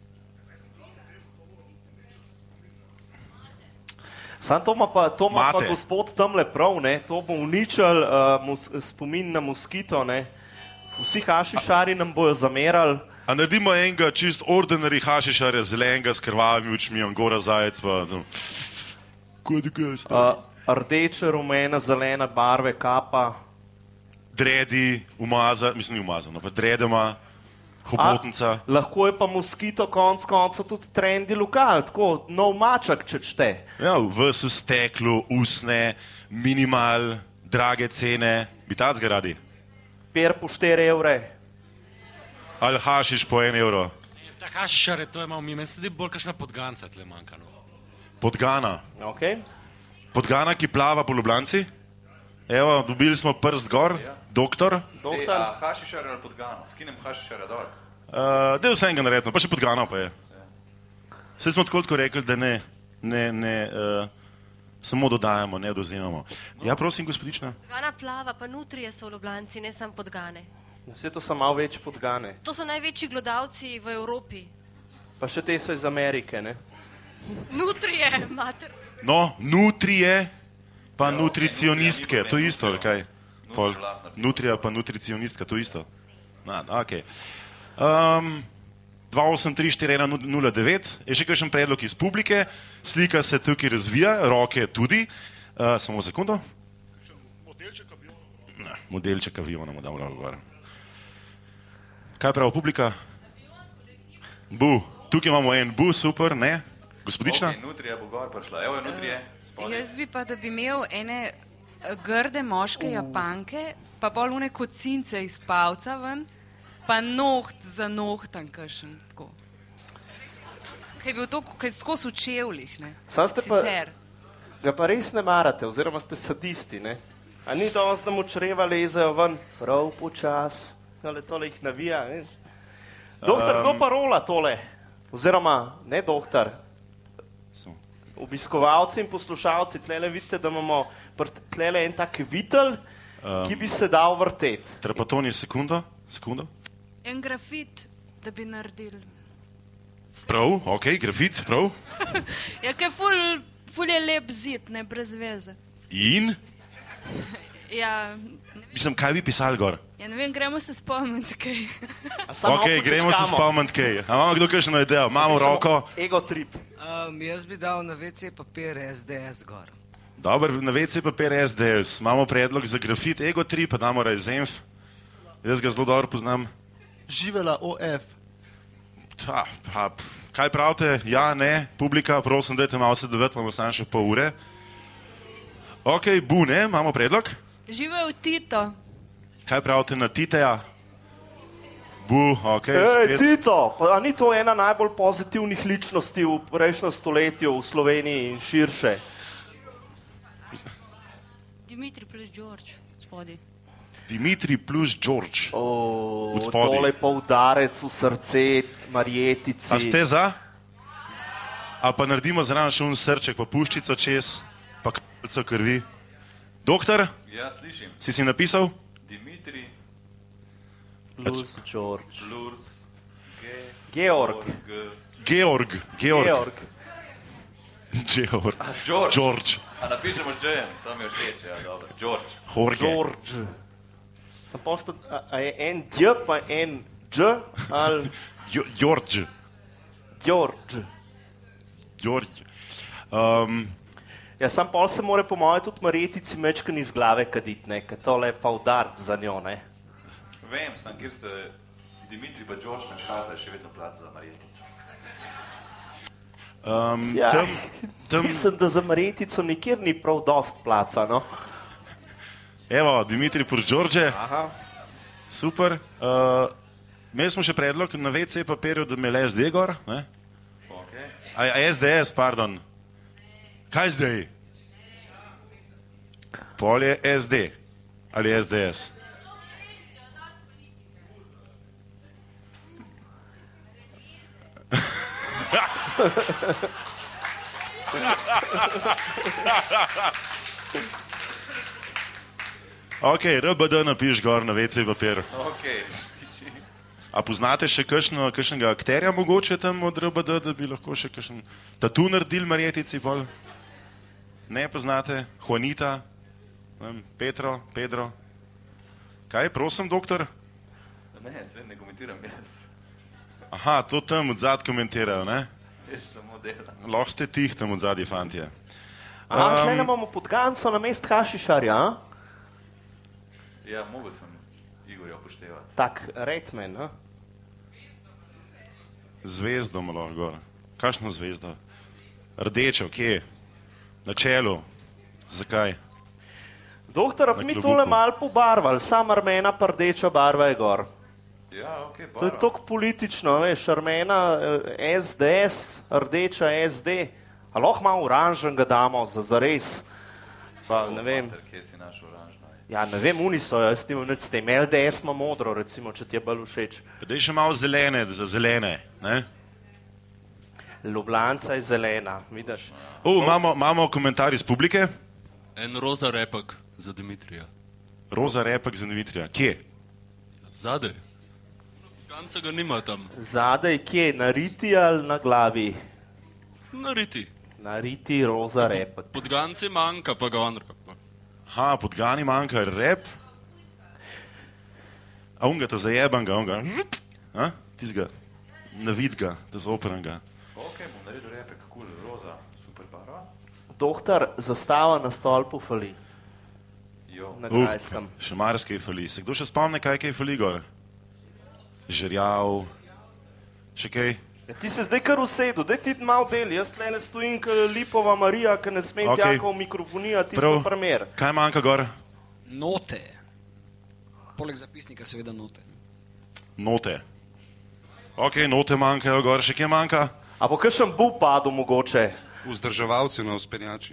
Sam to ima pa, to ima pa
Mate.
gospod tamle prav, ne? To bo uničil uh, mus, spomin na moskito, ne? Vsi hašišari nam bojo zamerali.
A naredimo enega čist ordinary hašišarja, zelenega, s krvavimi očmi, Angora zajec pa... No. Kaj je kaj sta?
Uh, rdeče, rumena, zelena barve, kapa.
Dredi, umazan, mislim ni umazan, no, pa dredema. Hobotnica.
A, lahko je pa Moskito konc koncev tudi trendy lokal, tako nov mačak, če čte.
Ja, v steklu, usne, minimal, drage cene, bi tacga radi.
Per po štiri evre.
Ali hašiš po en evro.
Ta hašišare, to je malo mi, meni se zdi bolj kakšna podganca tle manjka. No.
Podgana.
Okay.
Podgana, ki plava po Ljubljanci. Evo, dobili smo prst gor, ja. Doktor.
Ej, a hašišar ali podgano? Skinem hašišara dol.
Uh, del vsega naredno, pa še podgano pa je. Ja. Vse smo tako tako rekli, da ne, ne, ne uh, samo dodajamo, ne odozimamo. No. Ja, prosim, gospodična.
Podgana plava, pa nutrije so v Ljubljanci, ne samo podgane.
Vse to so malo več podgane.
To so največji glodavci v Evropi.
Pa še te so iz Amerike, ne?
Nutrije, mater.
No, nutrije, pa ja, nutricionistke, okay, to je isto, ali kaj? Pol, nutrija pa nutricionistka, to je isto. Na, okay. um, dva osem tri štiri ena nula devet, je še kakšen predlog iz publike, slika se tukaj razvija, roke tudi. Uh, samo sekundo.
Modelček aviona.
Ne, modelček aviona mu dam roko gor. Kaj pravi publika? Bu, tukaj imamo en bu, super, ne? Gospodična?
Ok, nutrija bo gor prišla, evo je nutrije.
Uh, jaz bi pa, da bi imel ene grde moške uh. Japanke, pa pol une kocince iz pavca ven, pa noht za nohtan kakšen, tako. Kaj bi to, kaj skos v čevlih, ne?
Sam ste pa, ga pa res ne marate, oziroma ste sadisti, ne? A ni dosti, da mu čreva lezejo ven, prav počas, ale tole jih navija, ne? Doktor, kdo um. pa rola tole? Oziroma, ne doktor, obiskovalci in poslušalci, tlele vidite, da imamo tlele en tak vitel, um, ki bi se dal vrteti.
Trapatoni, sekundo, sekundo.
En grafit, da bi naredili.
Prav, ok, grafit, prav.
Ja, kaj ful, ful je lep zid, ne, brez veze.
In?
Ja.
Mislim, kaj bi pisali gor?
Ja, ne vem, gremo se spomniti kaj.
Ok, gremo se spomniti kaj. A imamo kdo kakšno idejo? Imamo roko?
Ego trip.
Um, jaz bi dal na ve ce papir es de es gor.
Dobar, na ve ce papir es de es. Imamo predlog za grafit Ego trip, pa damo Rajzenf. Jaz ga zelo dobro poznam.
Živela O F.
Ta, pa, kaj pravite? Ja, ne, publika, prosim, dajte malo se devet, imamo samo še pol ure. Ok, bu, ne, imamo predlog?
Živel Tito.
Kaj pravite na Titeja? Bu, ok.
Ej,
spet.
Tito, pa a ni to ena najbolj pozitivnih ličnosti v prejšnjem stoletju v Sloveniji in širše?
Dimitri plus George, spodaj.
Dimitri plus George.
O, tole pa udarec v srce Marjetici.
A ste za? A pa naredimo zraven še un srček, pa puščico čez, pa krvco krvi. Doktor?
Ja, slišim.
Si si napisal?
Dimitri
plus George.
Plus Ge...
Georg.
Georg. Georg.
Georg.
Georg.
A, George.
George.
A napišemo G, to mi je všeč, ja, dobro. George.
Jorge.
George. Sam posto, a, a je en Dj, pa en Dž, ali...
George.
George.
George. Um,
Ja, sam pol se more po moje tudi Marjetici mečkan iz glave kadit, ne, ker tole je pa udarc za njo, ne.
Vem, sam, kjer se Dimitri pa George našata, še vedno plac za Marjetico.
Um,
ja,
tam, tam...
mislim, da za Marjetico nikjer ni prav dost placa, no.
Evo, Dimitri plus George.
Aha.
Super. Uh, imeli smo še predlog na ve ce papirju, da me le es de gor, ne?
Okay.
A, a es de es, pardon. Kaj zdaj? Pol je es de ali es de es? Ok, R B D napiš gor na ve ce papir.
Ok.
A poznate še kakšno, kakšnega akterja mogoče tam od R B D, da bi lahko še kakšen tatu naredili Marjetici pol? Ne poznate? Juanita? Petro? Pedro? Kaj, prosim, doktor?
Ne, sve ne komentiram jaz.
Aha, to tam od zad komentirajo, ne?
Jaz samo delam.
Lahko ste tih tam od zadnji, fantje.
Aha, um, tle imamo podganco na mest hašišarja, a?
Ja, mogel sem Igorja upoštevati.
Tak, Redman, a?
Zvezdo malo gor. Kakšno zvezdo? Rdečo, kje? Na čelu. Zakaj?
Doktor, bi mi tole malo pobarvali, sam armena pa rdeča barva je gor.
Ja, ok,
To je toliko politično, veš, armena eh, S D S, rdeča S D, a lahko malo oranžnega damo za zares, pa ne vem.
Kje si našel oranžno?
Ja, ne vem, oni so, jaz nimam nič s tem, L D S ima modro, recimo, če ti je bolj všeč.
Daj še malo zelene, za zelene, ne?
Ljubljanca je zelena, vidiš.
O, imamo, imamo komentar iz publike.
En roza repek za Dimitrija.
Roza repek za Dimitrija. Kje?
Zadaj. Kanca ga nima tam.
Zadaj kje, na riti ali na glavi?
Na riti.
Na riti roza repek.
Pod ganci manjka, pa ga on repa.
Ha, pod gani manjka rep. A on ga ta zajeban ga, on ga, a? Tis ga, navid ga, da zoperan ga.
Ok, bom naredil repek, kul, roza, super barva.
Doktor, zastava na stolpu fali.
Jo.
Na
Uh,
Grajskem.
še marsikaj fali. Se kdo še spomne, kaj kaj fali gor? Žerjav, še kaj?
Ja, ti se zdaj kar usedel, daj ti malo del, jaz tle ne stojim k Lipova Marija, ki ne smem
Ok.
okay. Tjako v mikrofonija, ti
Prav.
smo primer.
Kaj manjka gor?
Note. Poleg zapisnika seveda note.
Note. Ok, note manjkajo gor, še kje manjka?
A bo kakšen bub padel mogoče?
Vzdrževalci na vzpenjači.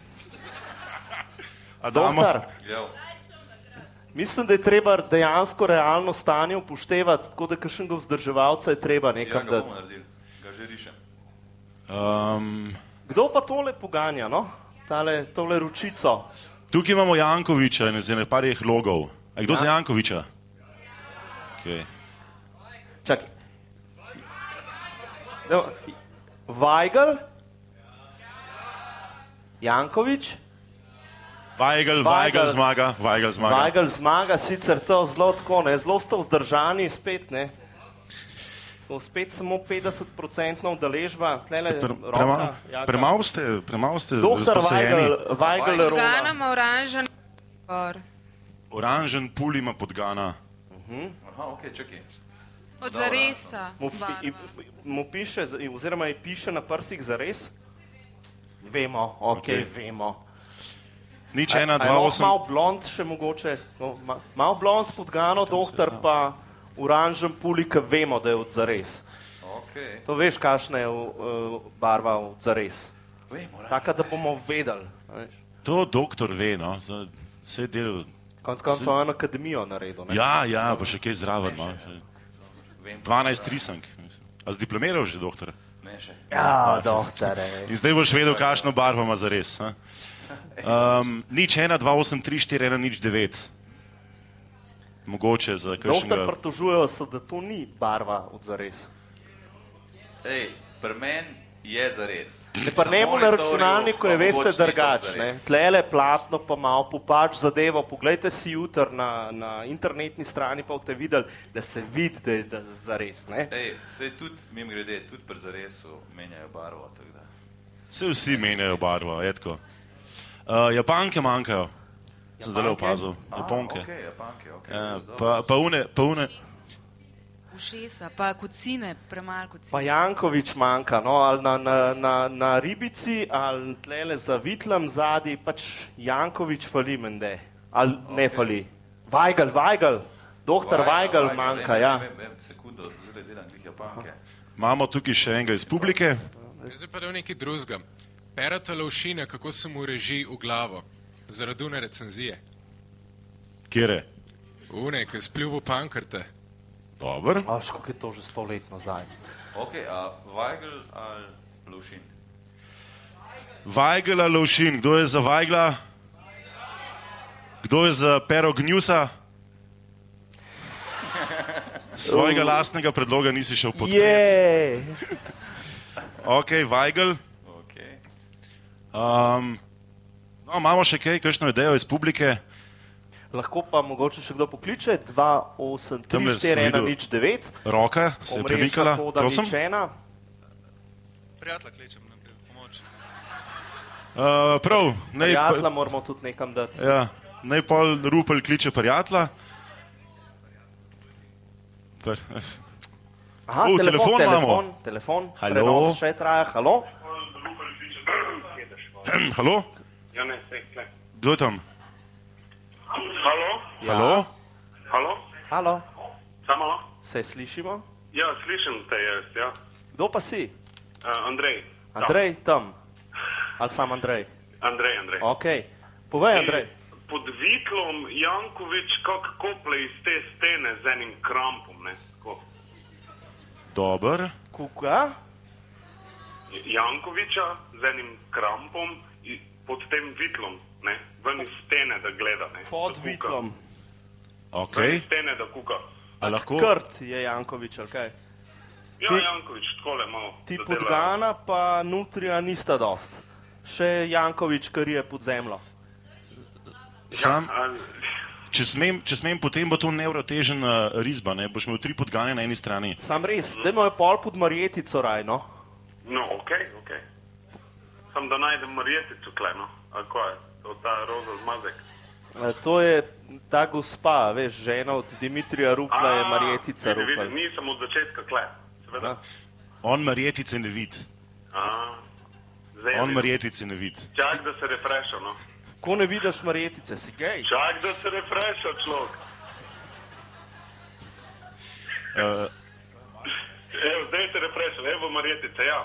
Doktor,
Jo.
mislim, da je treba dejansko realno stanje upoštevati, tako da kakšnega vzdrževalca je treba
Ja,
nekam
ga bomo
dati.
naredili, ga že rišem.
Um,
Kdo pa tole poganja, no? Tale, tole ručico.
tukaj imamo Jankoviča in z nekaj logov. A kdo
Ja.
za Jankoviča? Okay.
Čakaj. Evo, Weigl? Jankovič?
Weigl, Weigl zmaga, Weigl zmaga.
Weigl zmaga, sicer to zelo tako, ne, zelo ste vzdržani spet, ne. To spet samo petdeset procentna udeležba, tlele
Pre,
roka,
prema,
Jaka.
premalo ste, premalo ste
Doktor
razposajeni.
Weigl, Weigl rola.
Podganama oranžen. Gor.
Oranžen pul ima podgana.
Aha, ok, čakaj.
Od zaresa.
Mu, pi, i- mu piše, z- oziroma ji piše na prsih zares? Vemo, ok,
Ok.
vemo.
Nič
A-
ena,
a je
dva,
lahko
osem.
Malo blond še mogoče, no, ma, malo blond podgano, doktor pa oranžen puli, ki vemo, da je od zares.
Ok.
To veš, kakšna je uh, barva od zares.
Vemo,
Taka, da bomo vedeli. a veš.
To doktor ve, no. To vse del.
Konec koncev je eno akademijo naredil. Ne?
Ja, ja, pa še kaj zraven, no. dvanajst risank. A zdiplomiral že doktor?
Ne še.
Ja, doktore.
In zdaj boš vedel, kakšno barvo ima zares. ha? Um, nič ena, dva, osem, tri, štiri, ena, nič, devet. Mogoče za
Doktor
kakšnega...
pritožujejo se, da to ni barva od zares.
Ej, pri meni je zares.
Ne pa njemu na računalniku je, veste, drugač. ne. Tlele platno pa malo popač zadevo. Poglejte si jutr na, na internetni strani, pa boste videli, da se vidi, da je da zares. Ne?
Ej, sej tudi, mim grede, tudi pri zaresu menjajo barvo, tako da.
Se vsi menjajo barvo, je tako. Uh, Japanke manjkajo, sem zdaj opazil. Japonke.
Ok, Japanke, ok.
Ja, pa, pa une, pa une.
Ušesa, pa kocine, premalo kocine.
Pa Jankovič manjka, no, ali na, na, na, na ribici, ali tlele za vitlem zadnji, pač Jankovič fali mende. Ali ne fali. Weigl, Weigl, doktor Weigl manjka, ja.
Vem, vem, sekundo, zdaj delam glih Japanke.
Imamo tukaj še enega iz publike.
Zdaj pa da nekaj drugega. Perata Lovšina, kako se mu reži v glavo, zaradi une recenzije.
Kjere?
Une, ki je splil v pankrte.
Dobar.
Aš, kako je to že sto let nazaj.
Ok, a Weigl ali Lovšin?
Weigl ali Lovšin, kdo je za Weigla? Kdo je za Pero Gnjusa? Svojega lastnega predloga nisi šel podpreti.
Je.
Ok, Weigl. Um, no, imamo še kaj, kakšno idejo iz publike?
Lahko pa mogoče še kdo pokliče, dva, osem, tri,
Tamle sem
štiri, ena,
videl
nič, devet.
Roka se je premikala, prosim.
Prijatelja kličem na pomoč.
Uh, prav, naj,
Prijatelja moramo tudi nekam dati.
ja, naj pol Rupel kliče prijatelja. Pr,
Aha,
U,
telefon,
telefon imamo.
telefon, telefon.
Halo.
Prenos še traja, halo?
Halo?
Ja, ne, sej, tle.
Kdo je tam?
Halo?
Halo?
Halo?
Halo?
Samo malo?
Se slišimo?
Ja, slišim te jaz, ja.
Kdo pa si?
Uh, Andrej.
Andrej, tam. Ali sam Andrej?
Andrej, Andrej.
Ok. Povej, Andrej.
Pod Vitlom Janković kak kople iz te stene z enim krampom, ne? Tako.
Dober.
Kuka?
Jankovića z enim krampom i- pod tem Vitlom, ne? Ven iz stene, da gleda, ne?
Pod
Da kuka.
Vitlom.
Ok.
Ven iz stene, da kuka.
A lahko?
Krt je Janković, ali kaj?
Ja,
Ti-
Janković, takole malo.
Ti
da dela-
Podgana pa Nutrija nista dost. Še Janković, kar je pod zemljo.
Sam, če smem, če smem, potem bo to neuravtežena risba, ne? Boš imel tri podgane na eni strani.
Sam res, dajmo jo pol pod Marjetico raj, no?
No, okej, okay, okej. Okay. Sam da najdem Marjetico tle, no. A ko je? To ta roza zmazek.
E, To je ta gospa, veš, žena od Dimitrija Rupla je Marjetica
vidi,
Rupel.
vidi, nisem od začetka tle. Seveda.
On Marjetice ne vid.
A, zdaj
On
vidim.
Marjetice ne vid.
Čak, da se refreša, no.
Ko ne vidiš Marjetice, si gej?
Čak, da se refreša, človek.
Uh,
Evo, zdaj se refreša, evo Marjetice, ja.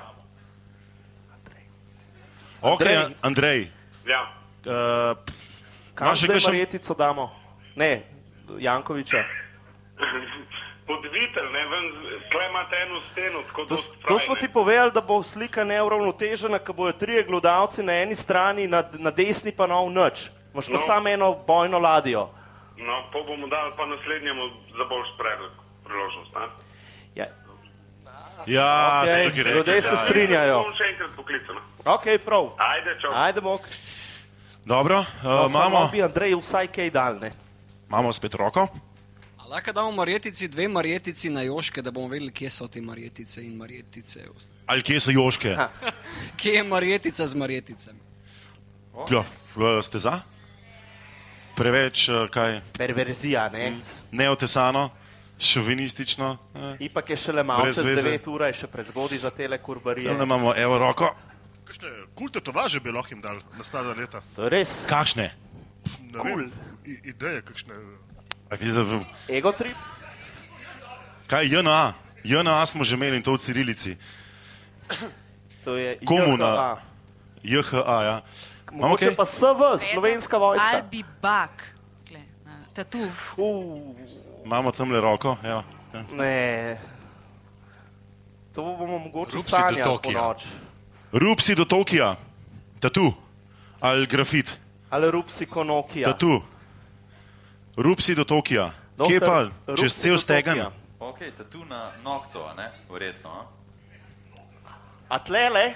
ok,
Andrej.
Andrej.
Ja.
Uh,
Kam
imaš še
zdaj
kakšen-
Marjetico damo? Ne, Jankovića.
Pod vitel, ne, ven, z- tle imate eno steno, tako
To,
dost
to
fraj,
smo
ne.
ti povedali, da bo slika neuravnotežena, ko bojo trije glodavci na eni strani, na, na desni pa nov nič. Imaš pa
No.
samo eno bojno ladjo.
No, pa bomo dali pa naslednjemu za boljš predlog, priložnost, ne?
Ja,
Ja,
Ok,
se tukaj rekel.
ljudje se strinjajo.
Bom še enkrat poklical.
Ok, prav.
Ajde, čau.
Ajde, bok.
Dobro, uh,
No, samo
imamo,
bi Andrej vsaj kaj dal, ne?
imamo spet roko.
A lahko damo Marjetici dve Marjetici na Joške, da bomo vedeli, kje so te Marjetice in Marjetice.
Ali kje so joške?
Kje je Marjetica z Marjeticami?
Ja, uh, ste za? Preveč, uh, kaj?
Perverzija, ne?
Neotesano, šovinistično. Eh.
Ipak je šele malo
Brez
čez
veze.
devet ura, je še prezgodaj za tele kurbarije.
Tole imamo, evo roko.
Kakšne kulte tovaže bi lahko jim dal na stara leta?
To je res.
Kakšne?
Ne vem, i- ideje kakšne.
A kaj za-
Ego trip?
Kaj, J N A? J N A smo že imeli in to v cirilici.
To je
Komu
J H A.
na? J H A, ja. Imamo
Mogoče
kaj?
pa S V, Slovenska vojska.
Albi Bak. Gle, na Tatu.
Imamo tamle roko, evo. Ja.
Ne. To bomo mogoče
Rupsi do
sanjali po
Tokija.
noč.
Rupsi do Tokija. Tatu. Ali grafit.
Ali Rupsi Konokija.
Tatu. Rupsi do Tokija.
Doktor,
Kje pa?
Rupsi
Čez
do
cel stegen?
Tokija.
Ok, tatu na nokco, a ne? Verjetno, a?
A tlele?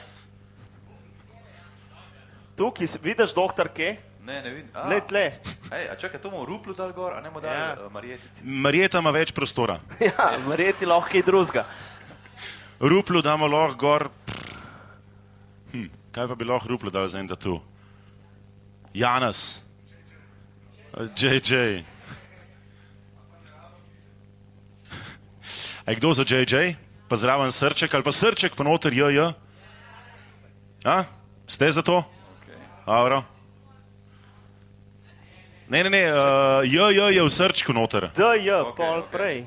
Tukaj, si- vidiš doktor kje?
Ne, ne vidim.
Ne tle.
Ej, a čakaj, to bomo ruplu dal gor, a ne bomo dali
Ja.
ja. Marjetici.
Marjeta ima več prostora.
Ja, verjeti lahko kaj drugega.
Ruplu damo lahko gor. Hm, kaj pa bi lahko ruplu dal za en tatu? Janas. J J. A je kdo za J J? Pa zraven srček ali pa srček pa noter J J? A? Ste za to? Dobro. Ne, ne, ne, uh, J J je v srčku noter.
D J, pol prej.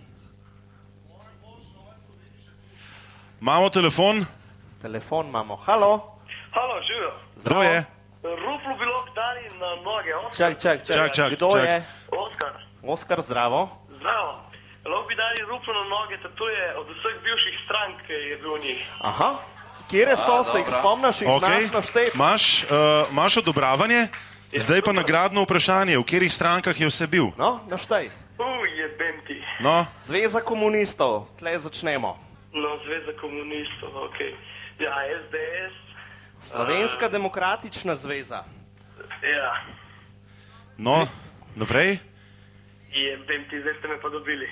Imamo telefon?
Telefon imamo. Halo?
Halo, živijo.
Kdo je?
Ruplu bi lahko dali na noge. Oskar.
Čak, čak, čak.
Čak, čak,
Kdo
čak.
je?
Oskar,
Oskar, zdravo.
zdravo. Lahko bi dali ruplu na noge, tatuje od vseh bivših strank, ki je bil v njih.
Aha. Kjere so, se jih spomniš, jih
Okay.
znaš našteti?
Imaš, uh, imaš odobravanje? Zdaj pa nagradno vprašanje, v katerih strankah je vse bil?
No, naštej.
Uj, jebem ti.
No,
Zveza komunistov, tle začnemo.
No, Zveza komunistov, ok. Ja, S D S.
Slovenska demokratična zveza.
Ja,
no, naprej.
jebem ti, zdaj ste me pa dobili.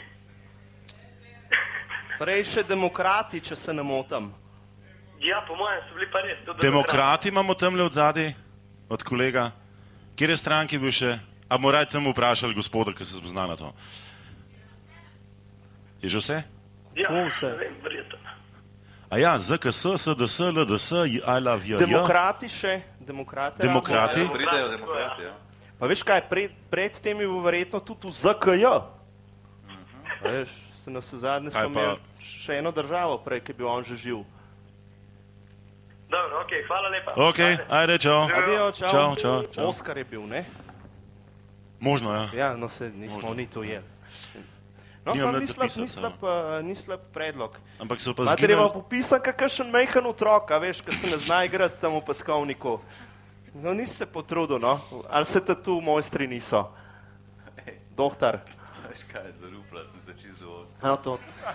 Prej še demokrati, če se ne motim.
Ja, po mojem so bili pa res. to
Demokrati imamo tamle od zadaj, od kolega. Kjer je stranki bil še? A morate tam vprašali gospoda, ki se spozna na to. Je že vse?
Ja,
Kako vse?
ne vem, verjetno.
A ja, Z K S, S D S, L D S, I love you.
Demokrati še, demokrati.
Demokrati.
rabimo.
Pridejo demokrati, ja.
Pa veš kaj, pred, pred tem je bil verjetno tudi v Z K J. Veš, se na vse zadnje
Kaj
smo
pa?
imeli še eno državo prej, ki je bil on že živ.
Dobro, ok, hvala lepa.
Ok, ajde, čau.
Adijo, čau.
Čau, čau, čau.
Oskar je bil, ne?
Možno, ja.
Ja, no se nismo ni to jeli. No,
Nimam
sam
nič
ni slab,
zapisati,
ni slab, uh, ni slab predlog.
Ampak so pa
Ma treba
zginali.
popisan kakšen mejhan otrok, a veš, ki se ne zna igrati tam v peskovniku. No, nisi se potrudil, no? Ali se te tu mojstri niso? Dohtar.
Veš kaj, zarupla sem se čisto.
No, to.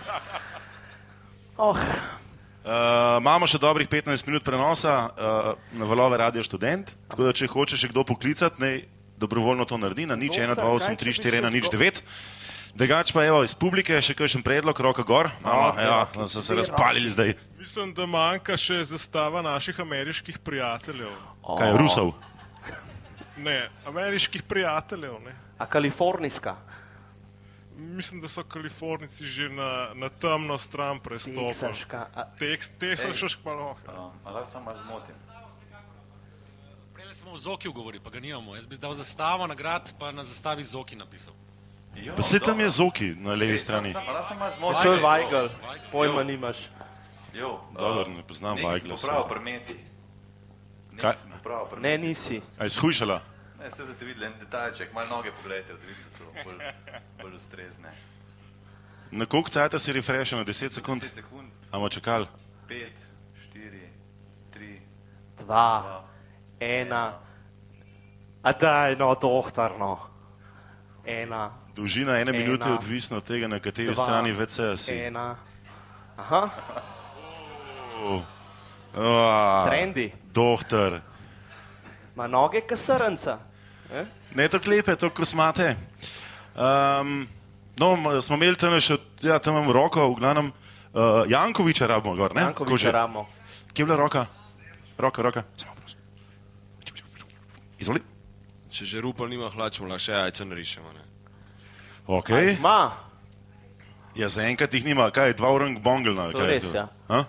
Oh.
Uh, imamo še dobrih petnajst minut prenosa uh, na valove Radio Študent, tako da če hoče še kdo poklicati, naj dobrovoljno to naredi na nič ena dva osem tri štiri ena nič devet. Drugač pa evo iz publike še kakšen predlog, roka gor. Mama, ja, so se razpalili zdaj.
Mislim, da manjka še zastava naših ameriških prijateljev.
Kaj, Rusov?
Ne, ameriških prijateljev, ne.
A kalifornijska?
Mislim, da so Kalifornici že na, na temno stran prestopili.
Teksaška. a-
Teks, Teksaška pa lahko.
A lahko samo malo zmotim.
Prej smo o Zokiju govorili, pa ga nimamo. Jaz bi dal zastavo, nagrad, pa na zastavi Zoki napisal.
Pa se tam je Zoki na levi strani.
To je Weigl, pojma nimaš.
Jo,
Dobro, ne poznam Weigla.
Nekaj smo prav premeti.
Kaj?
Ne, nisi.
A je shujšala?
Ne, ste te videli en detaljček, malo noge pogledajte, da vidite, da so bolj, bolj ustrezne.
Na koliko cajta si refresha? Na deset sekund?
deset sekund.
A bomo čakali?
Pet, štiri, tri,
Dva, ena. A daj, no, dohtar, no. Ena.
Dolžina ene minute je
Ena.
odvisna od tega, na kateri
Dva,
strani ve ce si.
Ena. Aha.
Oh. Oh.
Trendi.
Dohtar.
Ma noge kasrnca. Eh?
Ne to klepe, to kosmate. Um, no, m- smo imeli tam še, ja, tam imam roko, v glavnem, uh, Jankoviča rabimo gor, ne? Kako že?
Jankoviča rabimo.
Kje je bila roka? Roka, roka. Samo prosim. Izvoli.
Če že Rupel nima hlač, mu lahko še jajca narišemo, ne?
Ok.
Ma.
Ja, zaenkrat jih nima, kaj, dva orang bongelna.
To res, ja.
Ha?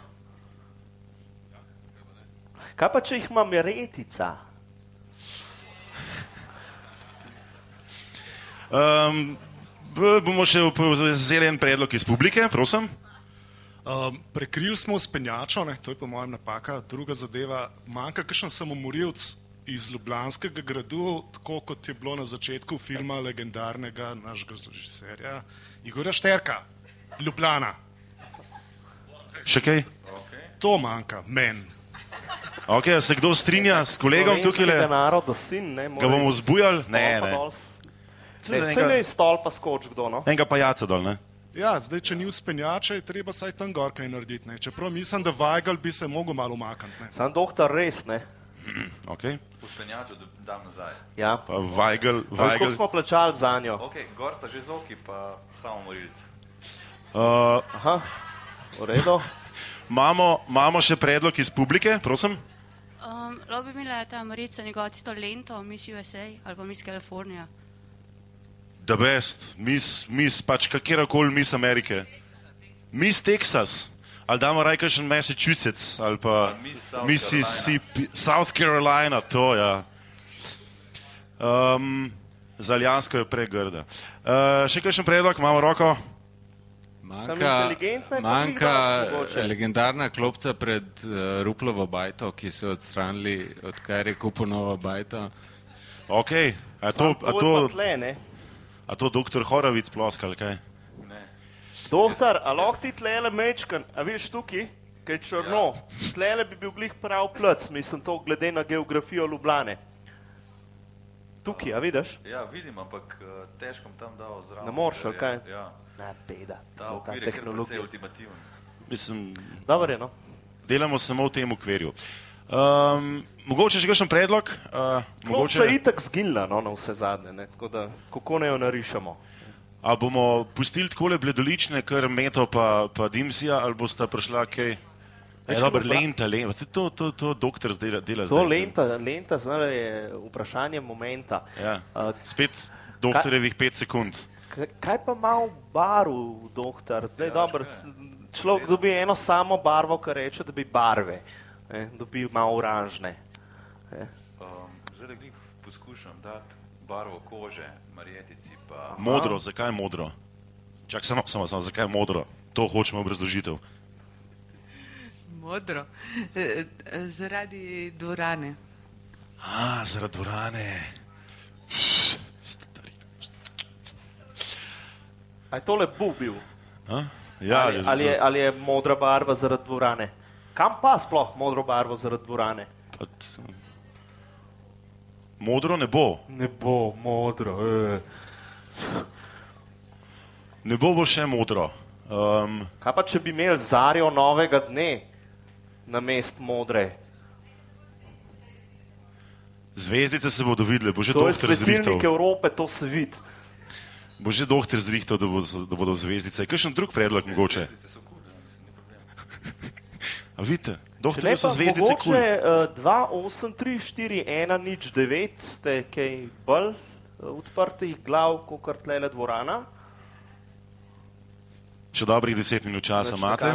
Kaj pa, če jih ima meretica?
Um, b- bomo še vzeli en predlog iz publike, prosim.
Um, prekrili smo spenjačo, ne, to je po mojem napaka. Druga zadeva, manjka kakšen samomorilc iz Ljubljanskega gradu, tako kot je bilo na začetku filma legendarnega našega režiserja Igorja Šterka, Ljubljana.
Še kaj?
To manjka, men.
Ok, a se kdo strinja s kolegom tukaj?
Slovenski narod, da sin, ne?
Ga bomo vzbujali? Ne, ne.
Ne, se ne iz stolpa skoč kdo, no?
Enega pajaca dol, ne?
Ja, zdaj, če ni vzpenjača, je treba saj tam gor kaj narediti, ne. Čeprav mislim, da Weigl bi se mogel malo umakniti, ne.
Sam doktor res, ne?
Ok.
Uspenjačo dam nazaj.
Ja.
Pa Weigl,
A veš, koliko
Weigl.
smo plačali za njo?
Ok, gor sta že Zoki, pa samo morilc.
Uh,
Aha, v redu.
Imamo, imamo še predlog iz publike, prosim.
Um, Lahko bi imela ta Marica njegovo tisto lento, Miss U S A ali pa Miss California.
The best, Miss, Miss pač kakerakoli Miss Amerike. Miss Texas, ali damo raj kakšen Massachusetts, ali pa
Miss South
Mississippi, South Carolina, to ja. Um, za Aljansko je pregrda. Uh, še kakšen predlog, imamo roko?
Manjka,
inteligentna je pa
manjka
dosti mogoče.
legendarna klopca pred uh, Ruplovo bajto, ki so odstranili, odkar je kupil novo bajto.
Ok, a to,
Samo
a
to
to,
je pa tle, ne?
a to doktor Horovic ploskal, kaj?
Doktor, a lahko ti tlele mečkan, a viš tukaj, kaj je črno, tlele bi bil glih prav plec, mislim to glede na geografijo Ljubljane. Tukaj, a vidiš?
Ja, vidim, ampak uh, težko bom tam dal zraven.
Ne moreš, ali
ker
kaj?
je- Ja.
Ne, beda.
Ta
za ta
okvir je kar precej
tehnologija.
ultimativen.
Mislim,
Dobro je, no.
delamo samo v tem okvirju. Um, mogoče še kakšen predlog? Uh,
Klopca je itak zginila, no, na vse zadnje, ne, tako da, kako ne jo narišemo?
A bomo pustili takole bledolične, kar Meto pa, pa Dimsija, ali bosta prišla kaj?
Več
Ja, dober,
kot bra-
lenta, lenta. To, to, to doktor zdaj dela, dela
To
zdaj.
lenta, lenta zdaj je vprašanje momenta.
Ja.
Uh,
Spet doktorjevih pet sekund.
Kaj, kaj pa malo barv, doktor? Zdaj ja, dobro, človek dobi eno samo barvo, kar reče, da bi barve. Ne, dobi malo oranžne.
Um, zdaj glih poskušam dati barvo kože Marjetici pa...
Modro, zakaj modro? Čak, samo, samo, samo, zakaj modro? To hočemo obrazložitev.
Modro. E, zaradi dvorane.
A, zaradi dvorane.
A je tole Bu bil?
A? Ja,
ali, ali, je, ali je modra barva zaradi dvorane? Kam pa sploh modro barvo zaradi dvorane?
Pa, modro ne bo.
Ne bo modro. E.
Ne bo bo še modro. Um,
Kaj pa, če bi imeli zarjo novega dne na mest modre?
Zvezdice se bodo videle, bo že
to
doktor zrihtal.
To je svetilnik Evrope, to se vidi.
Bo že doktor zrihtal, da, bo, da bodo zvezdice. Kakšen drug predlog mogoče? A vidite, doktor so zvezdice kul.
Mogoče uh, dva osem tri štiri ena nič devet ste kaj bolj uh, odprtih glav, kakor tlele dvorana.
Še dobrih deset minut časa imate.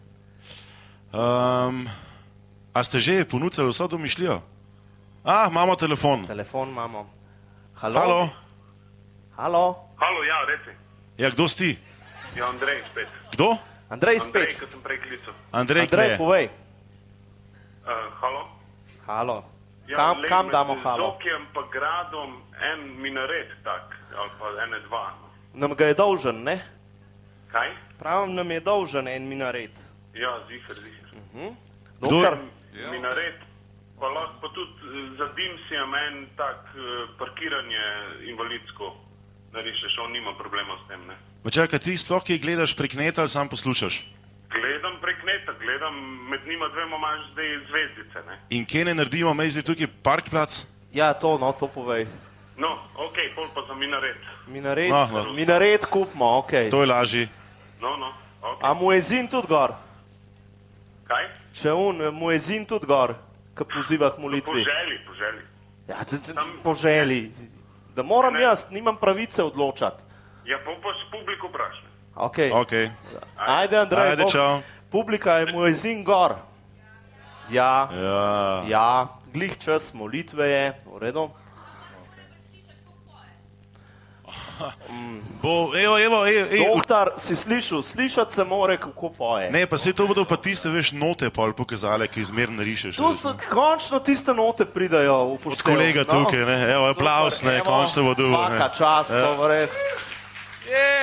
Um, a ste že ponudili vso domišljijo? Ah, imamo telefon.
Telefon imamo. Halo?
Halo?
Halo?
Halo, ja, reci.
Ja, kdo si?
Ja, Andrej spet.
Kdo?
Andrej spet.
Andrej, kot sem prej klical.
Andrej,
Andrej povej.
Uh, halo?
Halo.
Ja,
kam, kam damo halo?
Z Zokijem pa gradom en minaret tak, ali pa ene dva. No.
Nam ga je dolžen, ne?
Kaj?
Pravim, nam je dolžen en minaret.
Ja, ziher, ziher.
Uh-huh. Doktor?
Ja. Minaret, pa lahko pa tudi za Dimsijem en tak uh, parkiranje invalidsko narišeš, on nima problema s tem, ne?
Čakaj, ti sploh ki gledaš prek neta ali sam poslušaš?
Gledam prek neta, gledam, med njima dvema imaš zdaj zvezdice, ne?
In kje ne naredimo, me zdaj tukaj parkplac?
Ja, to, no, to povej.
No, okej, okay, pol pa za minaret.
Minaret,
no, no.
minaret kupimo, okej.
Okay. To je lažji.
No, no, okej. Okay.
A muezin tudi gor?
Kaj?
Če un, muezin tudi gor, ko poziva k molitvi.
Po želi, po želi.
Ja, po želi. Da moram ne. Jaz, nimam pravice odločati.
Ja, pa pa s publiko vprašaj.
Okej.
Okay.
Ajde, Andrej.
Ajde, čau.
Publika je muezin gor. Ja.
Ja.
Ja, glih čas molitve je, v redu.
Mm. Bo, evo, evo, evo, evo.
Doktor, si slišal, slišati se more, kako poje.
Ne, pa se to bodo pa tiste, veš, note pol pokazale, ki izmer narišeš.
Tu so končno tiste note pridajo v poštev.
Od kolega no? Tukaj, ne, evo, aplaus, ne, evo, končno bodo.
Svaka čast, to bo res.
Je!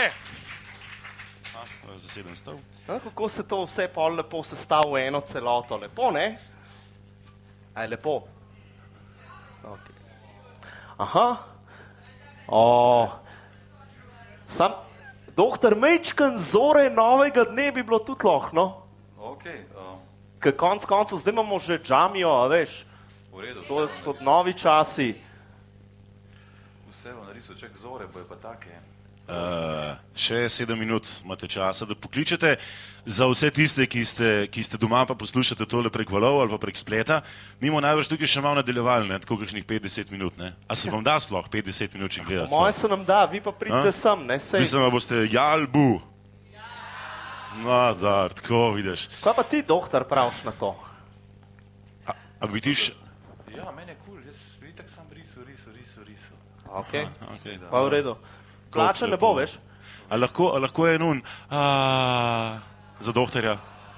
Zaseden stav.
No, kako se to vse pol lepo sestav v eno celoto, lepo, ne? A je lepo? Okay. Aha. O, sam, doktor Mejčkan, zore novega dne bi bilo tudi lahko, no?
Ok. Um,
Ker konc koncev, zdaj imamo že džamijo, a veš?
V redu.
To so novi časi.
Vse bo narisal, čak zore bojo pa take.
Uh, še sedem minut imate časa, da pokličete za vse tiste, ki ste, ki ste doma pa poslušate tole prek valov ali pa prek spleta. Mi bomo najbrž tukaj še malo nadaljevali, ne, tako kakšnih petdeset minut, ne. A se vam da sploh petdeset minut, če gledate?
Moje se nam da, vi pa pridite sem, ne, sej.
Mislim, da boste jalbu. No, da, tako vidiš.
Kaj pa ti, doktor, praviš na to?
A, a bi ti še...
Ja, meni je kul, cool. Jaz bi tak sam risal, risal, risal, risal.
Ok,
Aha, okay.
Pa v redu. Plača ne bo, veš?
A lahko, a lahko je nun a, za doktorja?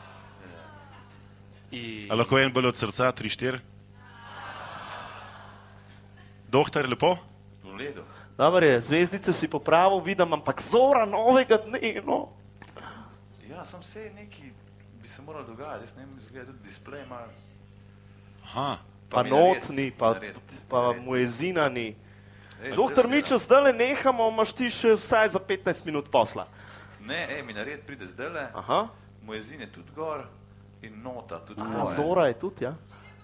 I...
A lahko je en bolj od srca, tri, štiri? Doktor, lepo?
V redu.
Dobar je, zvezdice si popravil, vidim, ampak zora novega dne, no.
Ja, sem vse neki bi se moral dogajati, jaz ne vem, izgleda tudi displej malo.
Aha.
Pa, pa notni, pa, pa muezina ni. Doktor Mičo, zdaj le nehamo, imaš ti še vsaj za petnajst minut posla.
Ne, ej, minaret pride zdajle, muezin je tudi gor in nota tudi gor.
A, zora je tudi, ja.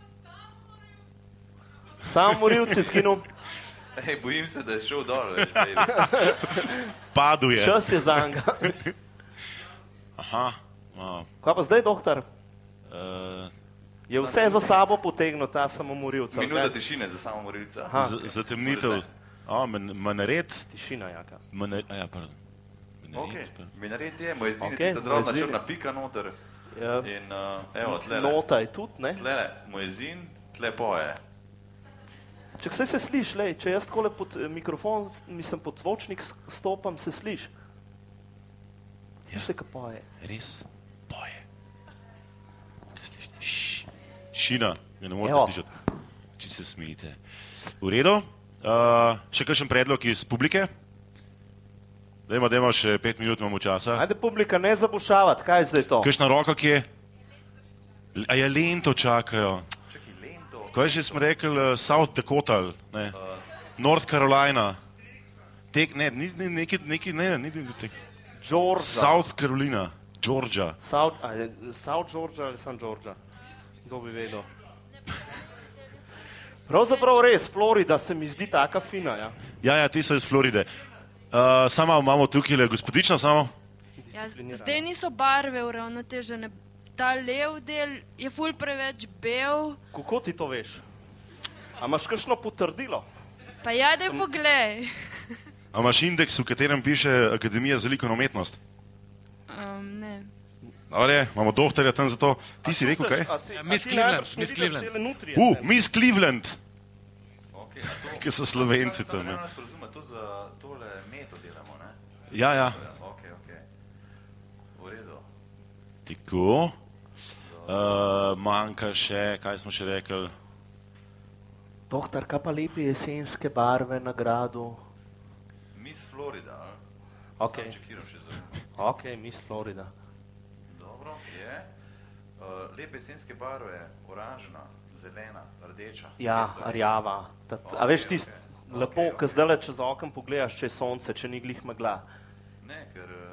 Sam morilci skinu.
Ej, bojim se, da je šel dol.
Padu je.
Čas je za njega.
Aha. Wow.
Kaj pa zdaj, doktor?
Uh,
je vse za sabo potegnil ta samomorilca?
Minuta tišine za samomorilca.
Zatemnitev. A, men, Menaret.
Tišina, jaka.
Mene, a ja, pardon.
Okay. Menaret je, Mojezin
Okay,
je tista drobna
Mojezin.
črna pika noter.
Ja.
In uh, evo, tlele.
Nota je tudi, ne?
Tlele, Mojezin, tle poje.
Če vse se sliš, lej, če jaz takole pod eh, mikrofon, mislim pod zvočnik s- stopam, se sliš. Sliš te, kaj poje?
Res? Poje. Kaj slišite? Šš. Šina, me ne morete
Evo.
slišati. Če se smijete. V redu. Uh, še kakšen predlog iz publike? Dajmo, dajmo še pet minut, imamo časa.
Ajde, publika, ne zabušavati, kaj je zdaj to?
Kakšna roka kje? L- A je lento čakajo? Kaj že smo rekli, uh, South Dakota, ali ne? North Carolina. Tek, ne, ni, ni, neki, neki, ne, ne, ni, tek.
Georgia.
South Carolina, Georgia.
South, a je South Georgia ali San Georgia? Kdo bi vedel? Pravzaprav res, Florida se mi zdi taka fina, ja.
Ja, ja, ti so iz Floride. Uh, samo imamo tukaj le gospodično, samo.
Ja, zdaj niso barve uravnotežene. Ta lev del je ful preveč bel.
Kako ti to veš? A imaš kakšno potrdilo?
Pa ja, daj poglej.
A imaš indeks, v katerem piše Akademija za likovno umetnost?
Um, ne.
Dobre, imamo doktorja tam za to. Ti si rekel kaj?
A si- a
Miss
ti
Cleveland,
najbrž ne
Miss
vidiš
Cleveland.
tele nutrije,
Uh,
ne?
Miss Cleveland.
Okay, to,
Ki so Slovenci
Samo
tam,
ne
ja.
nas razume, to za tole meto delamo, ne?
Ja, ja.
Ok, ok. V redu.
Tako. Uh, manjka še, kaj smo še rekli?
Doktor, kaj pa lepe jesenske barve na gradu?
Miss Florida, ali?
Ok.
Sam čekiram še za...
Ok, Miss Florida.
Dobro, je. Uh, lepe jesenske barve, oranžna, zelena, rdeča.
Ja,
Tisto je-
rjava. Ta,
Ok,
a veš tist,
ok.
lepo, ko zdajle čez okno pogledaš, če je sonce, če ni glih megla.
Ne, ker... Uh,